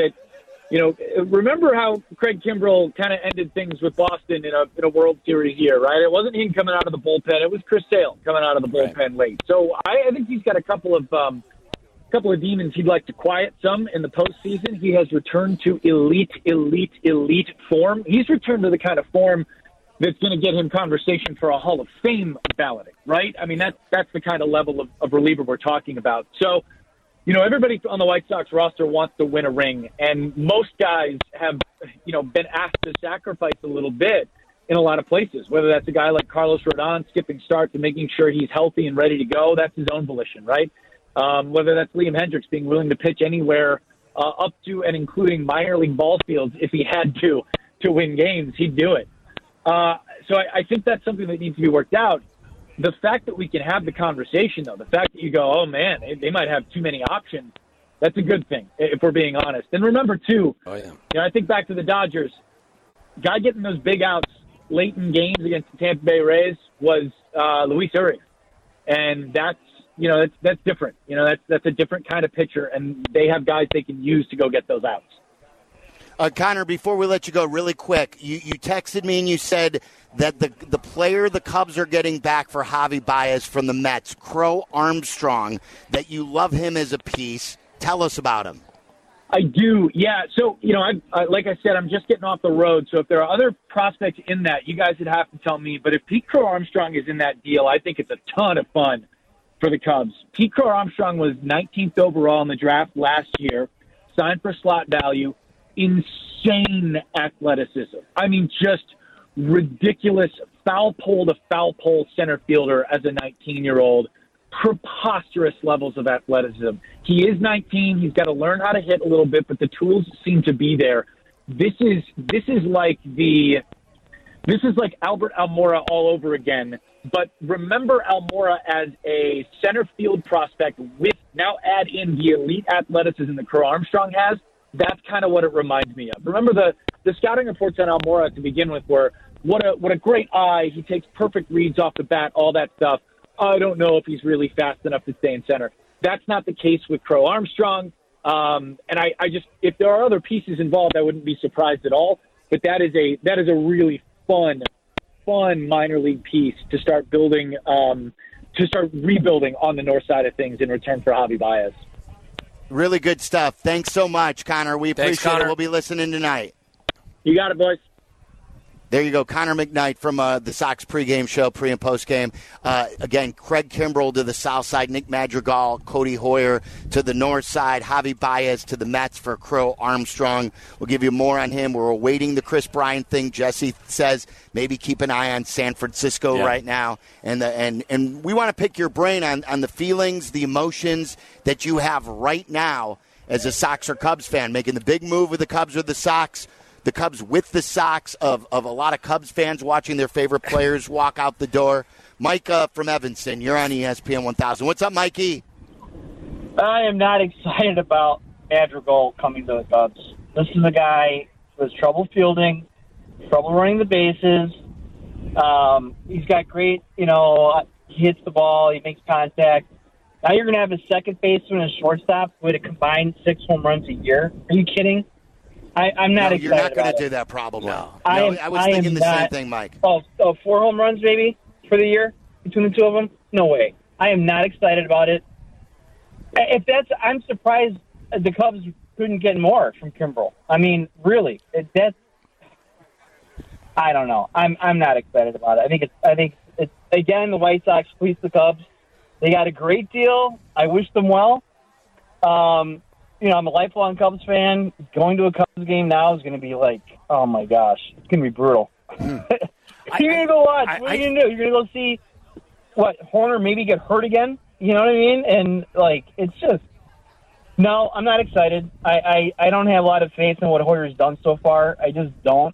how Craig Kimbrel kind of ended things with Boston in a World Series year, right? It wasn't him coming out of the bullpen. It was Chris Sale coming out of the bullpen late. So I think he's got a couple of demons he'd like to quiet some in the postseason. He has returned to elite form. He's returned to the kind of form that's going to get him conversation for a Hall of Fame balloting, right? I mean, that's the kind of level of reliever we're talking about. So, everybody on the White Sox roster wants to win a ring, and most guys have, been asked to sacrifice a little bit in a lot of places, whether that's a guy like Carlos Rodon skipping starts and making sure he's healthy and ready to go. That's his own volition, right? Whether that's Liam Hendricks being willing to pitch anywhere up to and including minor league ball fields if he had to win games, he'd do it. So I think that's something that needs to be worked out. The fact that we can have the conversation, though, the fact that you go, oh, man, they might have too many options, that's a good thing, if we're being honest. And remember, too, I think back to the Dodgers, guy getting those big outs late in games against the Tampa Bay Rays was Luis Urias. And that's different. That's a different kind of pitcher, and they have guys they can use to go get those outs. Connor, before we let you go, really quick, you texted me and you said that the player the Cubs are getting back for Javi Baez from the Mets, Crow Armstrong, that you love him as a piece. Tell us about him. I do, yeah. So, like I said, I'm just getting off the road. So if there are other prospects in that, you guys would have to tell me. But if Pete Crow Armstrong is in that deal, I think it's a ton of fun for the Cubs. Pete Crow Armstrong was 19th overall in the draft last year, signed for slot value. Insane athleticism. I mean, just ridiculous foul pole to foul pole center fielder as a 19-year-old. Preposterous levels of athleticism. He is 19. He's got to learn how to hit a little bit, but the tools seem to be there. This is like Albert Almora all over again. But remember Almora as a center field prospect with now add in the elite athleticism that Crow Armstrong has. That's kind of what it reminds me of. Remember the scouting reports on Almora to begin with were what a great eye. He takes perfect reads off the bat, all that stuff. I don't know if he's really fast enough to stay in center. That's not the case with Crow Armstrong. And I just, if there are other pieces involved, I wouldn't be surprised at all. But that is a really fun minor league piece to start building, to start rebuilding on the north side of things in return for Javi Baez. Really good stuff. Thanks so much, Connor. We appreciate it. We'll be listening tonight. You got it, boys. There you go, Connor McKnight from the Sox pregame show, pre- and postgame. Again, Craig Kimbrel to the south side, Nick Madrigal, Cody Hoyer to the north side, Javi Baez to the Mets for Crow Armstrong. We'll give you more on him. We're awaiting the Chris Bryant thing. Jesse says maybe keep an eye on San Francisco right now. And we want to pick your brain on the feelings, the emotions that you have right now as a Sox or Cubs fan, making the big move with the Cubs or the Sox. The Cubs with the Sox, of a lot of Cubs fans watching their favorite players walk out the door. Mike from Evanston, you're on ESPN 1000. What's up, Mikey? I am not excited about Madrigal coming to the Cubs. This is a guy who has trouble fielding, trouble running the bases. He's got great, he hits the ball, he makes contact. Now you're going to have a second baseman and a shortstop with a combined 6 home runs a year. Are you kidding? I'm not excited. You're not going to do that, probably. No. I was thinking the same thing, Mike. 4 home runs maybe for the year between the two of them? No way. I am not excited about it. I'm surprised the Cubs couldn't get more from Kimbrel. I mean, really, I don't know. I'm not excited about it. I think it's again the White Sox fleeced the Cubs. They got a great deal. I wish them well. I'm a lifelong Cubs fan. Going to a Cubs game now is going to be like, oh my gosh, it's going to be brutal. You're going to go watch. What are you going to do? You're going to go see Horner maybe get hurt again? You know what I mean? And it's just no. I'm not excited. I don't have a lot of faith in what Hoyer's done so far. I just don't.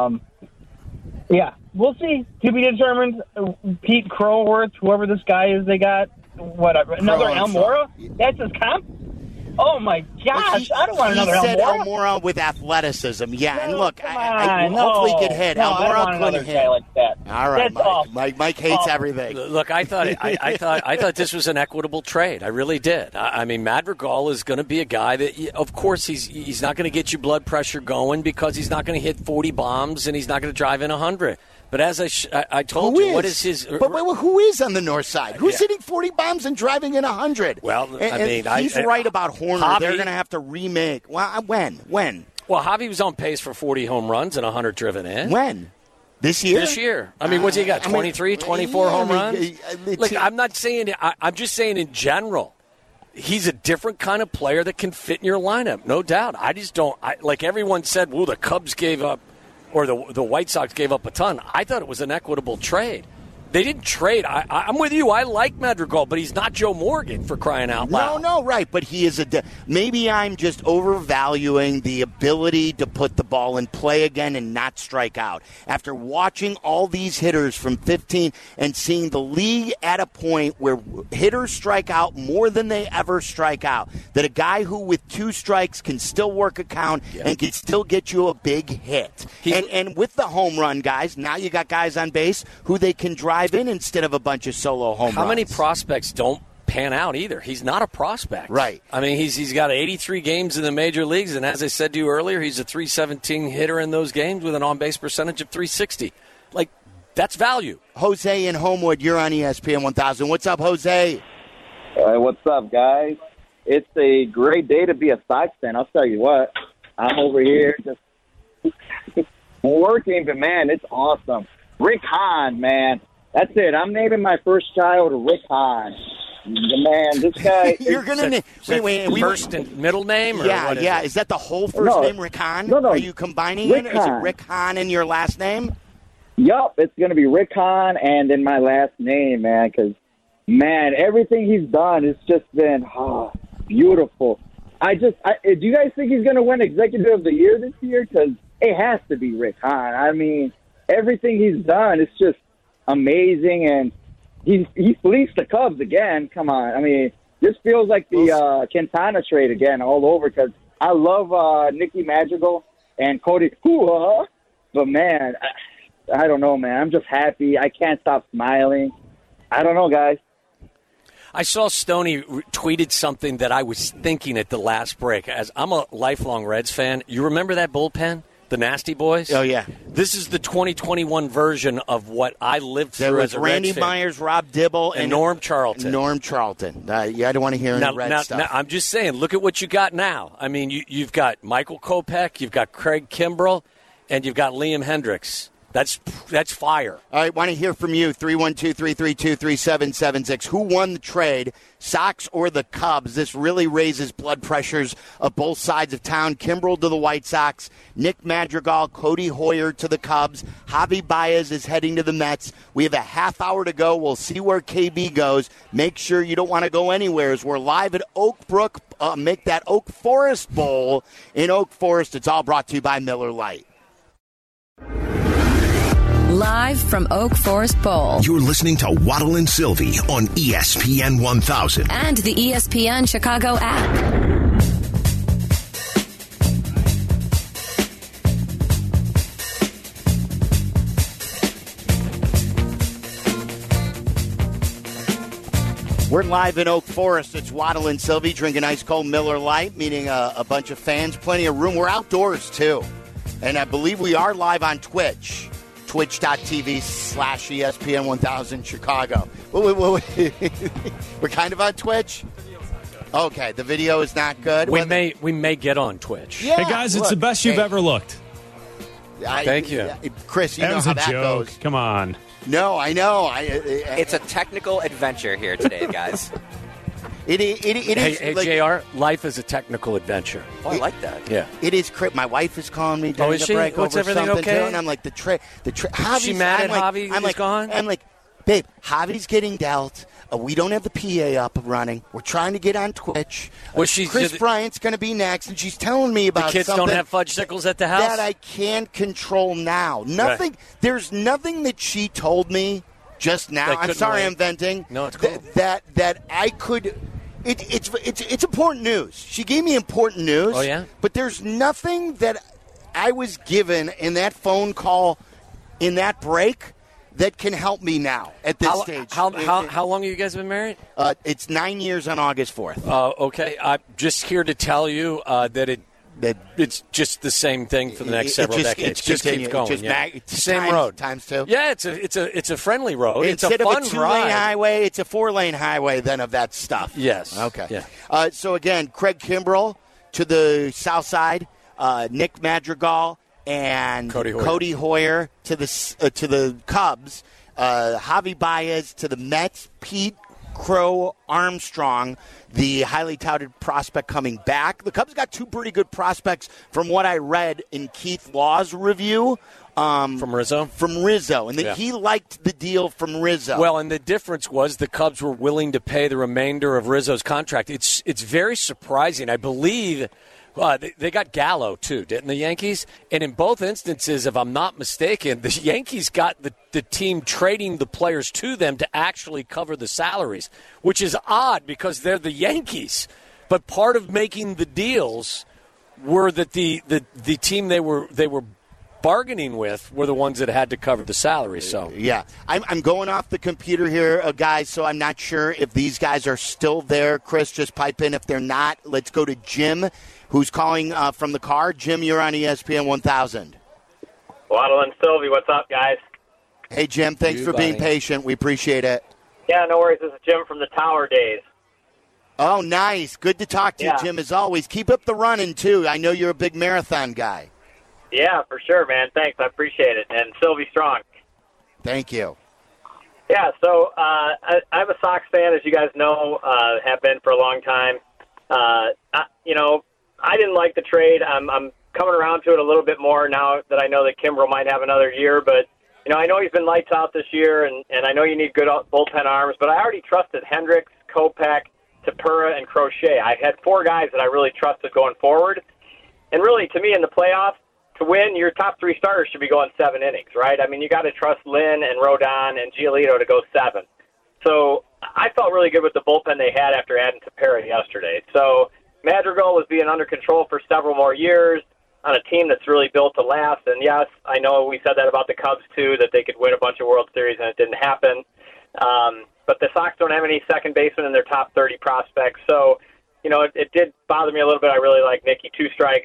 Yeah, we'll see. To be determined. Pete Crowworth, whoever this guy is, they got whatever. Another Almora? That's his comp? Oh my gosh! I don't want another Almora. He said Almora with athleticism. Yeah, and look, I hopefully get hit. No, Almora couldn't hit. Guy like that. All right, Mike. Mike hates everything. Look, I thought this was an equitable trade. I really did. I mean, Madrigal is going to be a guy that, of course, he's not going to get you blood pressure going because he's not going to hit 40 bombs and he's not going to drive in 100. But as I told you, what is his? But who is on the north side? Who's hitting 40 bombs and driving in 100? Well, he's right about Horner. Javi, they're going to have to remake. Well, when? Well, Javi was on pace for 40 home runs and 100 driven in. When? This year? This year. I mean, what's he got? 23, 24 home runs? Look, I'm not saying. I'm just saying in general. He's a different kind of player that can fit in your lineup, no doubt. I just don't. Like everyone said, well, the Cubs gave up. Or the White Sox gave up a ton. I thought it was an equitable trade. They didn't trade. I'm with you. I like Madrigal, but he's not Joe Morgan, for crying out loud. No, right. But he is maybe I'm just overvaluing the ability to put the ball in play again and not strike out. After watching all these hitters from 15 and seeing the league at a point where hitters strike out more than they ever strike out, that a guy who with 2 strikes can still work a count and can still get you a big hit. And with the home run guys, now you got guys on base who they can drive in instead of a bunch of solo home runs. How many prospects don't pan out either? He's not a prospect. Right. I mean, he's got 83 games in the major leagues, and as I said to you earlier, he's a .317 hitter in those games with an on-base percentage of .360. That's value. Jose in Homewood, you're on ESPN 1000. What's up, Jose? What's up, guys? It's a great day to be a Sox fan. I'll tell you what. I'm over here just working, but, man, it's awesome. Rick Hahn, man. That's it. I'm naming my first child Rick Hahn. Man, this guy. You're going to name. Wait. First and middle name? Or yeah. Is that the whole first name, Rick Hahn? No. Are you combining it? Or is it Rick Hahn in your last name? Yup. It's going to be Rick Hahn and then my last name, man. Because, man, everything he's done has just been beautiful. Do you guys think he's going to win Executive of the Year this year? Because it has to be Rick Hahn. I mean, everything he's done is just amazing, and he fleeced the Cubs again. Come on. I mean, this feels like the Quintana trade again all over because I love Nicky Madrigal and Cody Hua, but, man, I don't know, man. I'm just happy. I can't stop smiling. I don't know, guys. I saw Stoney tweeted something that I was thinking at the last break. As I'm a lifelong Reds fan, you remember that bullpen? The Nasty Boys? Oh, yeah. This is the 2021 version of what I lived through as a Randy Reds fan. Myers, Rob Dibble, and Norm Charlton. I don't want to hear any Red stuff. Now, I'm just saying, look at what you got now. I mean, you've got Michael Kopech, you've got Craig Kimbrel, and you've got Liam Hendriks. That's fire. All right, want to hear from you, 312-332-3776. Who won the trade, Sox or the Cubs? This really raises blood pressures of both sides of town. Kimbrel to the White Sox, Nick Madrigal, Cody Hoyer to the Cubs. Javi Baez is heading to the Mets. We have a half hour to go. We'll see where KB goes. Make sure you don't want to go anywhere as we're live at Oak Brook. Make that Oak Forest Bowl in Oak Forest. It's all brought to you by Miller Lite. live from Oak Forest Bowl. You're listening to Waddle and Sylvie on ESPN 1000. And the ESPN Chicago app. We're live in Oak Forest. It's Waddle and Sylvie drinking ice cold Miller Lite, meeting a bunch of fans, plenty of room. We're outdoors, too. And I believe we are live on Twitch, twitch.tv/ESPN 1000 Chicago. We're kind of on Twitch? Okay, the video is not good. We may get on Twitch. Yeah, hey, guys, it's the best you've ever looked. Thank you. Chris, you That know was how a that joke. goes. Come on. No, I know. It's a technical adventure here today, guys. It is. Hey, like, JR, life is a technical adventure. Oh, I like that. Yeah. It is. My wife is calling me during is the she? break What's over everything something okay? too, and I'm like, Javi's, she mad at I'm Javi I'm is like, gone? I'm like, babe, Javi's getting dealt. We don't have the PA up and running. We're trying to get on Twitch. Well, Chris Bryant's going to be next, and she's telling me about the kids something don't have fudgesicles at the house that I can't control now. Nothing. Right. There's nothing that she told me just now. I'm sorry, I'm venting. No, it's cool. That I could. It's important news. She gave me important news. Oh, yeah? But there's nothing that I was given in that phone call, in that break, that can help me now at this stage. How long have you guys been married? It's 9 years on August 4th. Okay. I'm just here to tell you that it's just the same thing for the next several decades. It just keeps going. Same road. Times two. Yeah, it's a friendly road. Instead it's a fun of a 2-lane ride. highway, it's a 4-lane highway then of that stuff. Yes. Okay. Yeah. So, again, Craig Kimbrell to the south side, Nick Madrigal and Cody Hoyer to the Cubs, Javi Baez to the Mets, Pete Crow Armstrong, the highly touted prospect coming back. The Cubs got two pretty good prospects from what I read in Keith Law's review. From Rizzo? From Rizzo. And he liked the deal from Rizzo. Well, and the difference was the Cubs were willing to pay the remainder of Rizzo's contract. It's very surprising. I believe they got Gallo, too, didn't the Yankees? And in both instances, if I'm not mistaken, the Yankees got the team trading the players to them to actually cover the salaries, which is odd because they're the Yankees. But part of making the deals were that the team they were bargaining with were the ones that had to cover the salary. So yeah, I'm going off the computer here, guys, so I'm not sure if these guys are still there. Chris, just pipe in. If they're not, let's go to Jim, who's calling from the car. Jim, you're on ESPN 1000. Waddle and Sylvie, what's up, guys? Hey, Jim, thanks for being patient. We appreciate it. Yeah, no worries. This is Jim from the Tower days. Oh, nice. Good to talk to you, Jim, as always. Keep up the running, too. I know you're a big marathon guy. Yeah, for sure, man. Thanks. I appreciate it. And Sylvie Strong. Thank you. Yeah, so I'm a Sox fan, as you guys know, have been for a long time. I didn't like the trade. I'm coming around to it a little bit more now that I know that Kimbrell might have another year. But, I know he's been lights out this year, and I know you need good bullpen arms. But I already trusted Hendricks, Kopech, Tepera, and Crochet. I had four guys that I really trusted going forward. And really, to me, in the playoffs, to win, your top three starters should be going 7 innings, right? I mean, you got to trust Lynn and Rodon and Giolito to go 7. So I felt really good with the bullpen they had after adding Tepera yesterday. So Madrigal was being under control for several more years on a team that's really built to last. And, yes, I know we said that about the Cubs, too, that they could win a bunch of World Series, and it didn't happen. But the Sox don't have any second basemen in their top 30 prospects. So, it did bother me a little bit. I really like Nicky Two Strikes.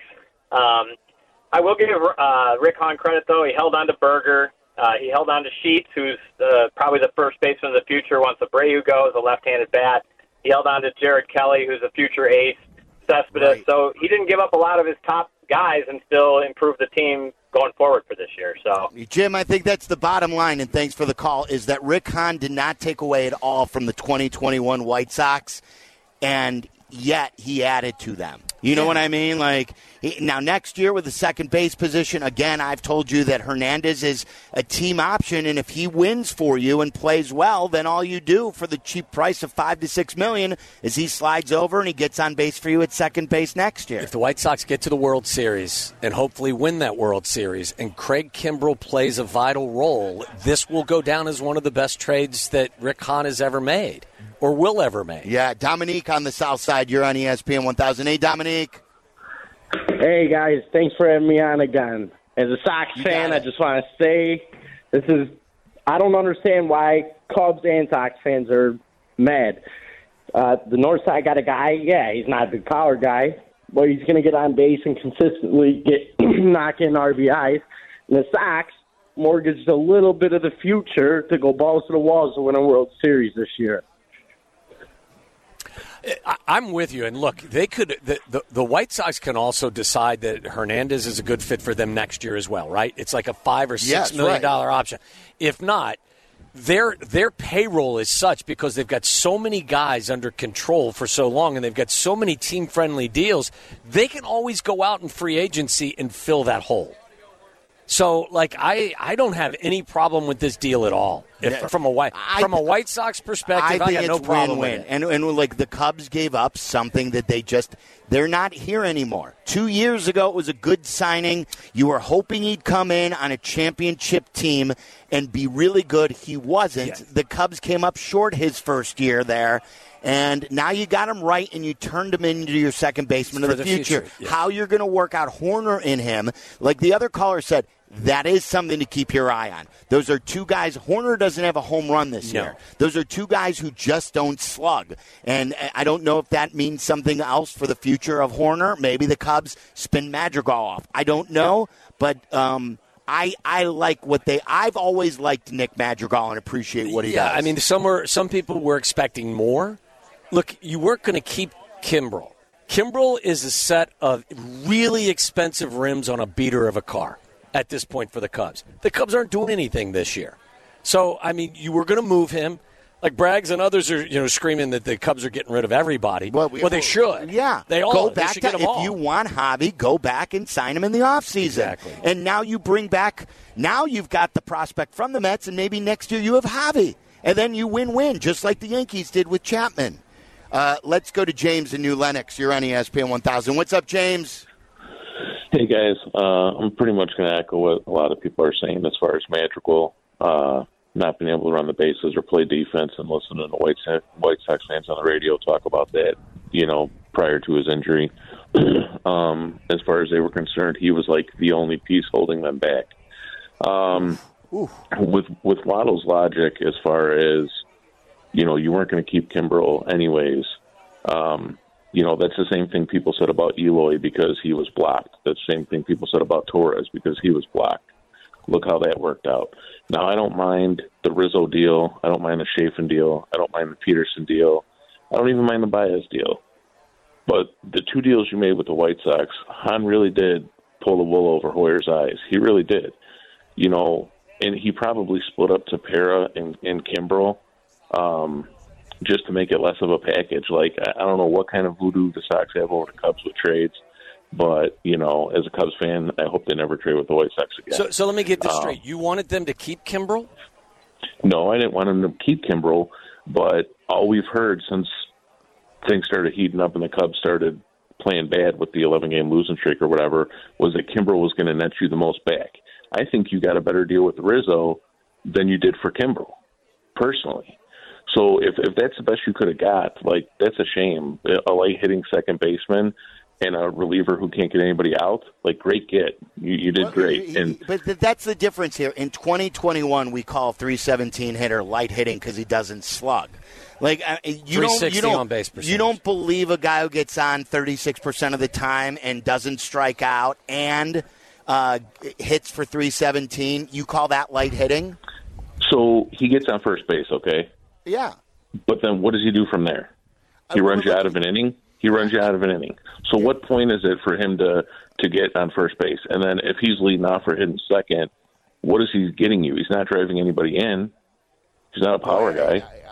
I will give Rick Hahn credit, though. He held on to Berger. He held on to Sheets, who's probably the first baseman of the future once Abreu goes, a left-handed bat. He held on to Jared Kelly, who's a future ace, Cespedes. Right. So he didn't give up a lot of his top guys and still improve the team going forward for this year. So, Jim, I think that's the bottom line, and thanks for the call, is that Rick Hahn did not take away at all from the 2021 White Sox, and yet he added to them. You know what I mean? Like, now next year with the second base position, again, I've told you that Hernandez is a team option, and if he wins for you and plays well, then all you do for the cheap price of $5 to $6 million is he slides over and he gets on base for you at second base next year. If the White Sox get to the World Series and hopefully win that World Series, and Craig Kimbrel plays a vital role, this will go down as one of the best trades that Rick Hahn has ever made or will ever make. Yeah, Dominique on the south side. You're on ESPN 1000. Hey, Dominique. Hey, guys. Thanks for having me on again. As a Sox fan, I just want to say I don't understand why Cubs and Sox fans are mad. The North Side got a guy, he's not the collar guy, but he's going to get on base and consistently get knocking RBIs. And the Sox mortgaged a little bit of the future to go balls to the walls to win a World Series this year. I'm with you. And look, they could. The White Sox can also decide that Hernandez is a good fit for them next year as well, right? It's like a $5 or $6 million option. If not, their payroll is such because they've got so many guys under control for so long, and they've got so many team-friendly deals. They can always go out in free agency and fill that hole. So, like, I don't have any problem with this deal at all. From a White Sox perspective, I got no problem with it. And like the Cubs gave up something that they're not here anymore. 2 years ago, it was a good signing. You were hoping he'd come in on a championship team and be really good. He wasn't. Yeah. The Cubs came up short his first year there. And now you got him right, and you turned him into your second baseman of the future. Yeah. How you're going to work out Hoerner in him, like the other caller said, that is something to keep your eye on. Those are two guys. Hoerner doesn't have a home run this year. Those are two guys who just don't slug. And I don't know if that means something else for the future of Hoerner. Maybe the Cubs spin Madrigal off. I don't know, but I like I've always liked Nick Madrigal and appreciate what he does. Yeah, I mean, some people were expecting more. Look, you weren't going to keep Kimbrel. Kimbrel is a set of really expensive rims on a beater of a car at this point for the Cubs. The Cubs aren't doing anything this year. So, I mean, you were going to move him. Like Braggs and others are screaming that the Cubs are getting rid of everybody. Well, they should. Yeah. They all. Go back they should get them if all. you want Javi, go back and sign him in the offseason. Exactly. And now you bring back – now you've got the prospect from the Mets, and maybe next year you have Javi. And then you win-win, just like the Yankees did with Chapman. Let's go to James in New Lenox. You're on ESPN 1000. What's up, James? Hey, guys. I'm pretty much going to echo what a lot of people are saying as far as Madrigal not being able to run the bases or play defense, and listening to White Sox fans on the radio talk about that, prior to his injury. As far as they were concerned, he was like the only piece holding them back. With Waddle's logic, as far as you weren't going to keep Kimbrel anyways. That's the same thing people said about Eloy because he was blocked. That's the same thing people said about Torres because he was blocked. Look how that worked out. Now, I don't mind the Rizzo deal. I don't mind the Chafin deal. I don't mind the Peterson deal. I don't even mind the Baez deal. But the two deals you made with the White Sox, Hahn really did pull the wool over Hoyer's eyes. He really did. And he probably split up Tepera and Kimbrel just to make it less of a package. Like, I don't know what kind of voodoo the Sox have over the Cubs with trades, but, as a Cubs fan, I hope they never trade with the White Sox again. So let me get this straight. You wanted them to keep Kimbrel? No, I didn't want them to keep Kimbrel, but all we've heard since things started heating up and the Cubs started playing bad with the 11-game losing streak or whatever was that Kimbrel was going to net you the most back. I think you got a better deal with Rizzo than you did for Kimbrel, personally. So if that's the best you could have got, like, that's a shame. A light-hitting second baseman and a reliever who can't get anybody out, like, great get. You did great. But that's the difference here. In 2021, we call 317 hitter light-hitting because he doesn't slug. Like, you on base percentage. You don't believe a guy who gets on 36% of the time and doesn't strike out and hits for 317. You call that light-hitting? So he gets on first base, okay? Yeah. But then what does he do from there? He runs you out of an inning? He runs you out of an inning. So what point is it for him to get on first base? And then if he's leading off or hitting second, what is he getting you? He's not driving anybody in. He's not a power guy.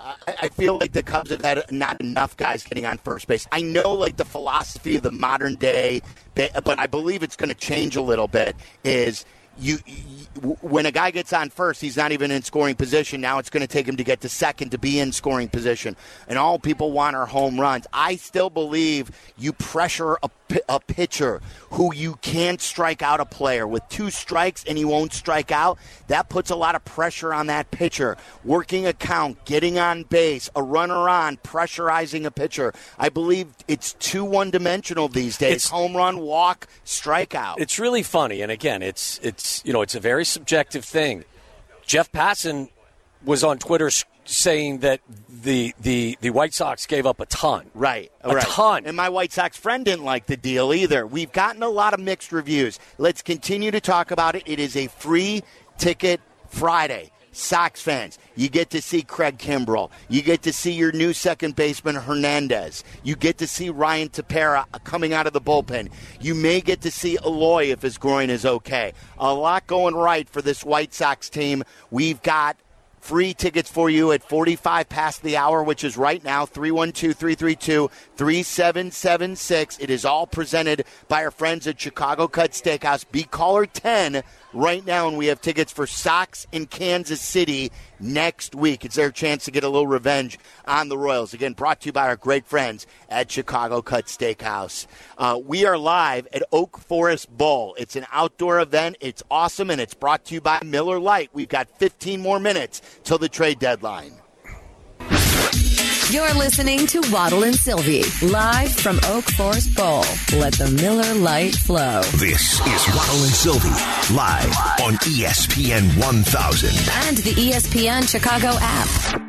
I feel like the Cubs have had not enough guys getting on first base. I know, like, the philosophy of the modern day, but I believe it's going to change a little bit, is when a guy gets on first, he's not even in scoring position. Now it's going to take him to get to second to be in scoring position. And all people want are home runs. I still believe you pressure a pitcher who you can't strike out a player. With 2 strikes and he won't strike out, that puts a lot of pressure on that pitcher. Working a count, getting on base, a runner on, pressurizing a pitcher. I believe it's too one-dimensional these days. It's home run, walk, strikeout. It's really funny. And again, it's a very subjective thing. Jeff Passan was on Twitter saying that the White Sox gave up a ton. Right. A ton. And my White Sox friend didn't like the deal either. We've gotten a lot of mixed reviews. Let's continue to talk about it. It is a free ticket Friday. Sox fans, you get to see Craig Kimbrell. You get to see your new second baseman, Hernandez. You get to see Ryan Tepera coming out of the bullpen. You may get to see Eloy if his groin is okay. A lot going right for this White Sox team. We've got free tickets for you at 45 past the hour, which is right now, 312-332-3776. It is all presented by our friends at Chicago Cut Steakhouse. Be caller 10 right now, and we have tickets for Sox in Kansas City next week. It's their chance to get a little revenge on the Royals. Again, brought to you by our great friends at Chicago Cut Steakhouse. We are live at Oak Forest Bowl. It's an outdoor event. It's awesome, and it's brought to you by Miller Lite. We've got 15 more minutes till the trade deadline. You're listening to Waddle and Sylvie, live from Oak Forest Bowl. Let the Miller Lite flow. This is Waddle and Sylvie, live on ESPN 1000. And the ESPN Chicago app.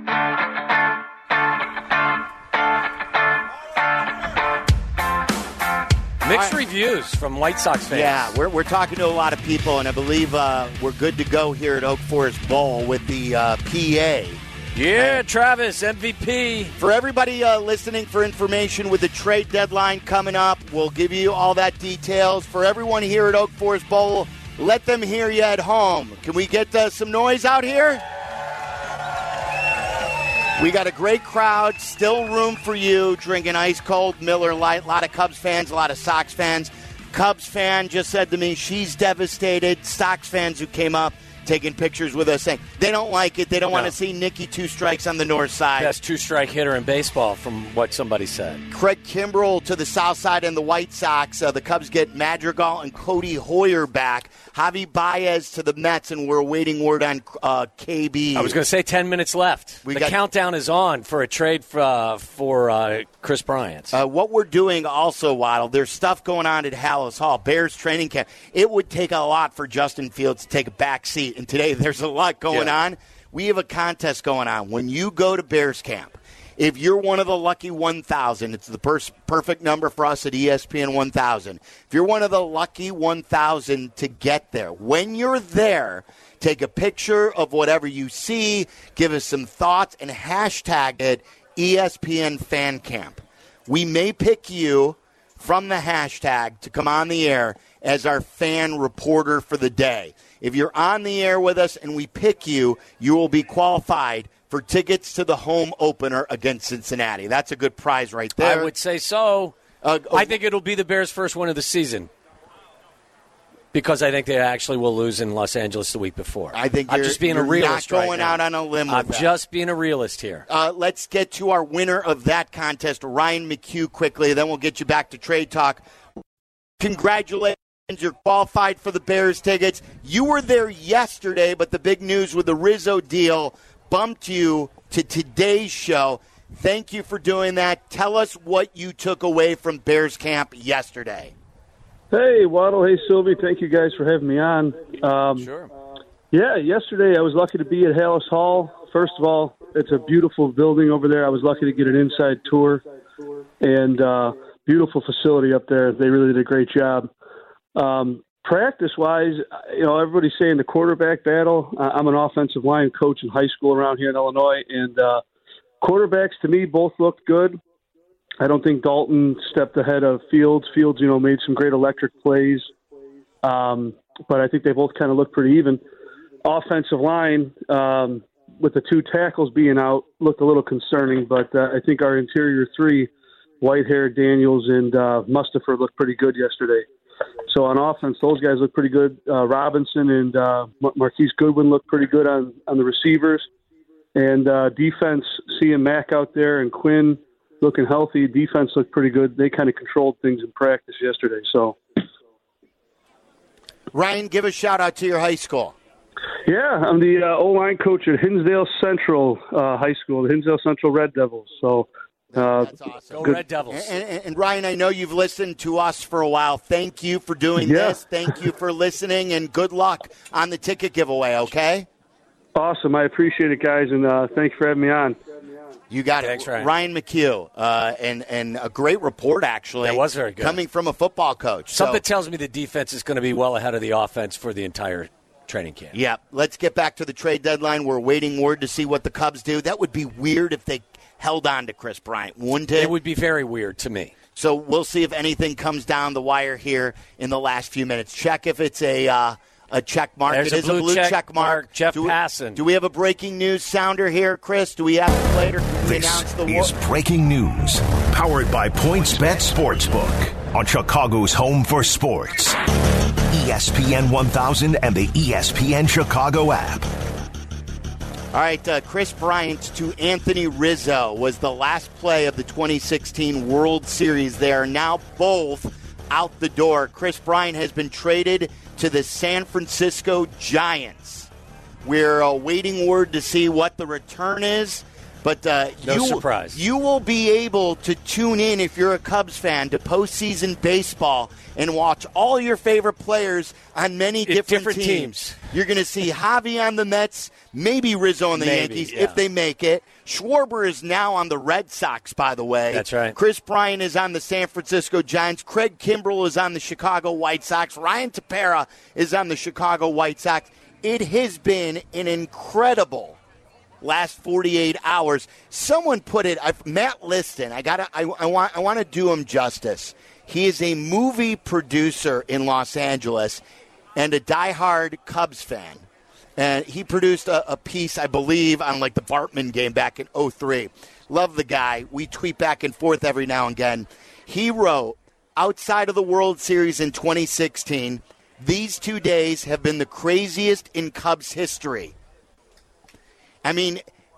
Mixed reviews from White Sox fans. Yeah, we're talking to a lot of people, and I believe we're good to go here at Oak Forest Bowl with the PA. Yeah, Travis, MVP. For everybody listening for information with the trade deadline coming up, we'll give you all that details. For everyone here at Oak Forest Bowl, let them hear you at home. Can we get some noise out here? We got a great crowd, still room for you, drinking ice-cold Miller Lite. A lot of Cubs fans, a lot of Sox fans. Cubs fan just said to me she's devastated. Sox fans who came up taking pictures with us saying they don't like it. They don't want to see Nicky 2 strikes on the north side. Best 2-strike hitter in baseball, from what somebody said. Craig Kimbrell to the south side and the White Sox. The Cubs get Madrigal and Cody Hoyer back. Javi Baez to the Mets, and we're awaiting word on KB. I was going to say 10 minutes left. The countdown is on for a trade for Chris Bryant. What we're doing also, Waddle, there's stuff going on at Hallis Hall, Bears training camp. It would take a lot for Justin Fields to take a back seat. And today there's a lot going on. We have a contest going on. When you go to Bears camp, if you're one of the lucky 1,000, it's the perfect number for us at ESPN 1000. If you're one of the lucky 1,000 to get there, when you're there, take a picture of whatever you see, give us some thoughts, and hashtag it ESPN Fan Camp. We may pick you from the hashtag to come on the air as our fan reporter for the day. If you're on the air with us and we pick you, you will be qualified for tickets to the home opener against Cincinnati. That's a good prize right there. I would say so. I think it'll be the Bears' first win of the season, because I think they actually will lose in Los Angeles the week before. I think I'm just being a realist not going out on a limb with I'm that. just being a realist here. Let's get to our winner of that contest, Ryan McHugh, quickly. Then we'll get you back to Trade Talk. Congratulations. You're qualified for the Bears tickets. You were there yesterday, but the big news with the Rizzo deal bumped you to today's show. Thank you for doing that. Tell us what you took away from Bears camp yesterday. Hey, Waddle. Hey, Sylvie. Thank you guys for having me on. Sure. Yeah, yesterday I was lucky to be at Hallis Hall. First of all, it's a beautiful building over there. I was lucky to get an inside tour, and beautiful facility up there. They really did a great job. Practice-wise, everybody's saying the quarterback battle. I'm an offensive line coach in high school around here in Illinois, and quarterbacks, to me, both looked good. I don't think Dalton stepped ahead of Fields. Fields, made some great electric plays, but I think they both kind of looked pretty even. Offensive line, with the 2 tackles being out, looked a little concerning. But I think our interior 3, Whitehair, Daniels, and Mustipher looked pretty good yesterday. So on offense, those guys look pretty good. Robinson and Marquise Goodwin look pretty good on the receivers. And defense, seeing Mack out there and Quinn looking healthy, defense looked pretty good. They kind of controlled things in practice yesterday. So, Ryan, give a shout-out to your high school. Yeah, I'm the O-line coach at Hinsdale Central High School, the Hinsdale Central Red Devils. So that's awesome. Go Red Devils. And Ryan, I know you've listened to us for a while. Thank you for doing this. Thank you for listening, and good luck on the ticket giveaway, okay? Awesome. I appreciate it, guys, and thanks for having me on. You got it. Ryan McHugh, and a great report, actually. That was very good. Coming from a football coach. Something tells me the defense is going to be well ahead of the offense for the entire training camp. Yeah. Let's get back to the trade deadline. We're waiting word to see what the Cubs do. That would be weird if they held on to Chris Bryant, wouldn't it? It would be very weird to me. So we'll see if anything comes down the wire here in the last few minutes. Check if it's a check mark. There's it is a blue check mark. Jeff Passan. Do we have a breaking news sounder here, Chris? Do we have it later? This is breaking news, powered by PointsBet Sportsbook on Chicago's home for sports. ESPN 1000 and the ESPN Chicago app. All right, Chris Bryant to Anthony Rizzo was the last play of the 2016 World Series. They are now both out the door. Chris Bryant has been traded to the San Francisco Giants. We're awaiting word to see what the return is, but no surprise. You will be able to tune in, if you're a Cubs fan, to postseason baseball and watch all your favorite players on many different teams. You're going to see Javi on the Mets, maybe Rizzo on the Yankees if they make it. Schwarber is now on the Red Sox, by the way. That's right. Chris Bryant is on the San Francisco Giants. Craig Kimbrell is on the Chicago White Sox. Ryan Tepera is on the Chicago White Sox. It has been an incredible last 48 hours. Someone put it, Matt Liston, I want to do him justice. He is a movie producer in Los Angeles and a diehard Cubs fan. And he produced a piece, I believe, on like the Bartman game back in 2003. Love the guy. We tweet back and forth every now and again. He wrote, outside of the World Series in 2016, these 2 days have been the craziest in Cubs history. I mean,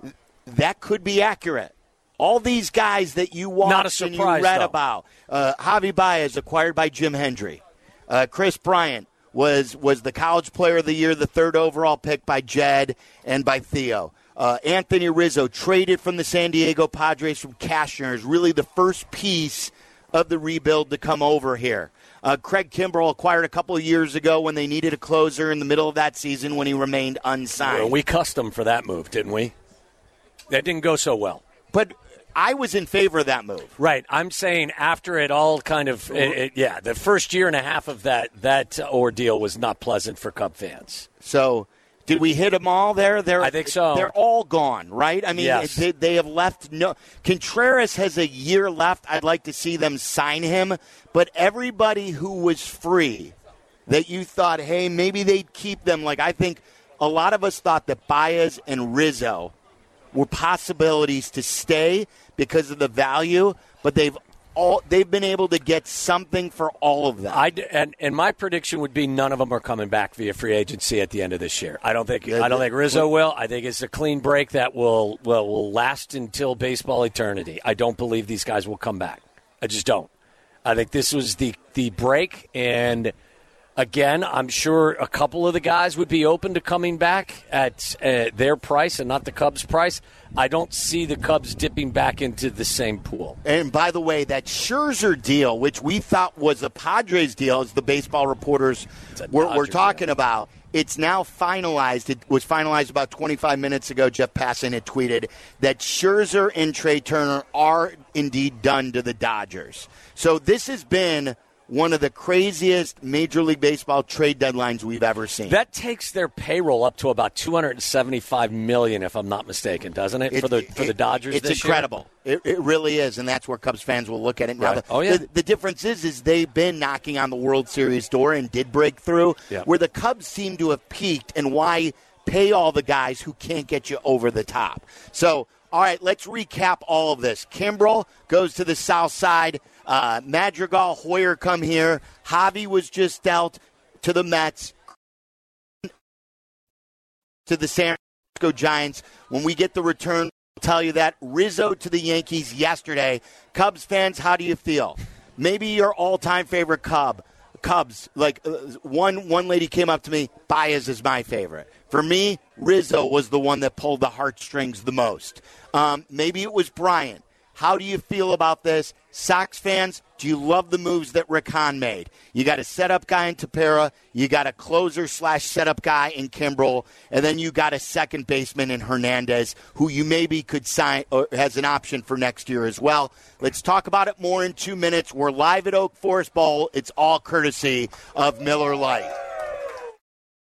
that could be accurate. All these guys that you watched and you read about. Javi Baez acquired by Jim Hendry. Chris Bryant was the college player of the year, the 3rd overall pick by Jed and by Theo. Anthony Rizzo traded from the San Diego Padres from Cashner is really the first piece of the rebuild to come over here. Craig Kimbrell acquired a couple of years ago when they needed a closer in the middle of that season when he remained unsigned. Well, we cussed him for that move, didn't we? That didn't go so well. But I was in favor of that move. Right. I'm saying after it all kind of, the first year and a half of that ordeal was not pleasant for Cub fans. So did we hit them all there? I think so. They're all gone, right? I mean, yes. they have left. Contreras has a year left. I'd like to see them sign him. But everybody who was free that you thought, hey, maybe they'd keep them. Like I think a lot of us thought that Baez and Rizzo were possibilities to stay because of the value, but they've been able to get something for all of them. And my prediction would be none of them are coming back via free agency at the end of this year. I don't think Rizzo will. I think it's a clean break that will last until baseball eternity. I don't believe these guys will come back. I just don't. I think this was the break, and again, I'm sure a couple of the guys would be open to coming back at their price and not the Cubs' price. I don't see the Cubs dipping back into the same pool. And by the way, that Scherzer deal, which we thought was a Padres deal, as the baseball reporters were talking about, it's now finalized. It was finalized about 25 minutes ago. Jeff Passan had tweeted that Scherzer and Trey Turner are indeed done to the Dodgers. So this has been one of the craziest Major League Baseball trade deadlines we've ever seen. That takes their payroll up to about $275 million, if I'm not mistaken, doesn't it? For the Dodgers it's this incredible. year? It really is, and that's where Cubs fans will look at it now. Right. The difference is they've been knocking on the World Series door and did break through, where the Cubs seem to have peaked, and why pay all the guys who can't get you over the top. So, all right, let's recap all of this. Kimbrel goes to the south side. Madrigal, Hoyer come here. Javi was just dealt to the Mets, to the San Francisco Giants. When we get the return, we'll tell you that. Rizzo to the Yankees yesterday. Cubs fans, how do you feel? Maybe your all-time favorite Cubs. Like one lady came up to me, Baez is my favorite. For me, Rizzo was the one that pulled the heartstrings the most. Maybe it was Bryant. How do you feel about this? Sox fans, do you love the moves that Rick Hahn made? You got a setup guy in Tepera, you got a closer/setup guy in Kimbrel, and then you got a second baseman in Hernandez, who you maybe could sign or has an option for next year as well. Let's talk about it more in 2 minutes. We're live at Oak Forest Bowl. It's all courtesy of Miller Lite.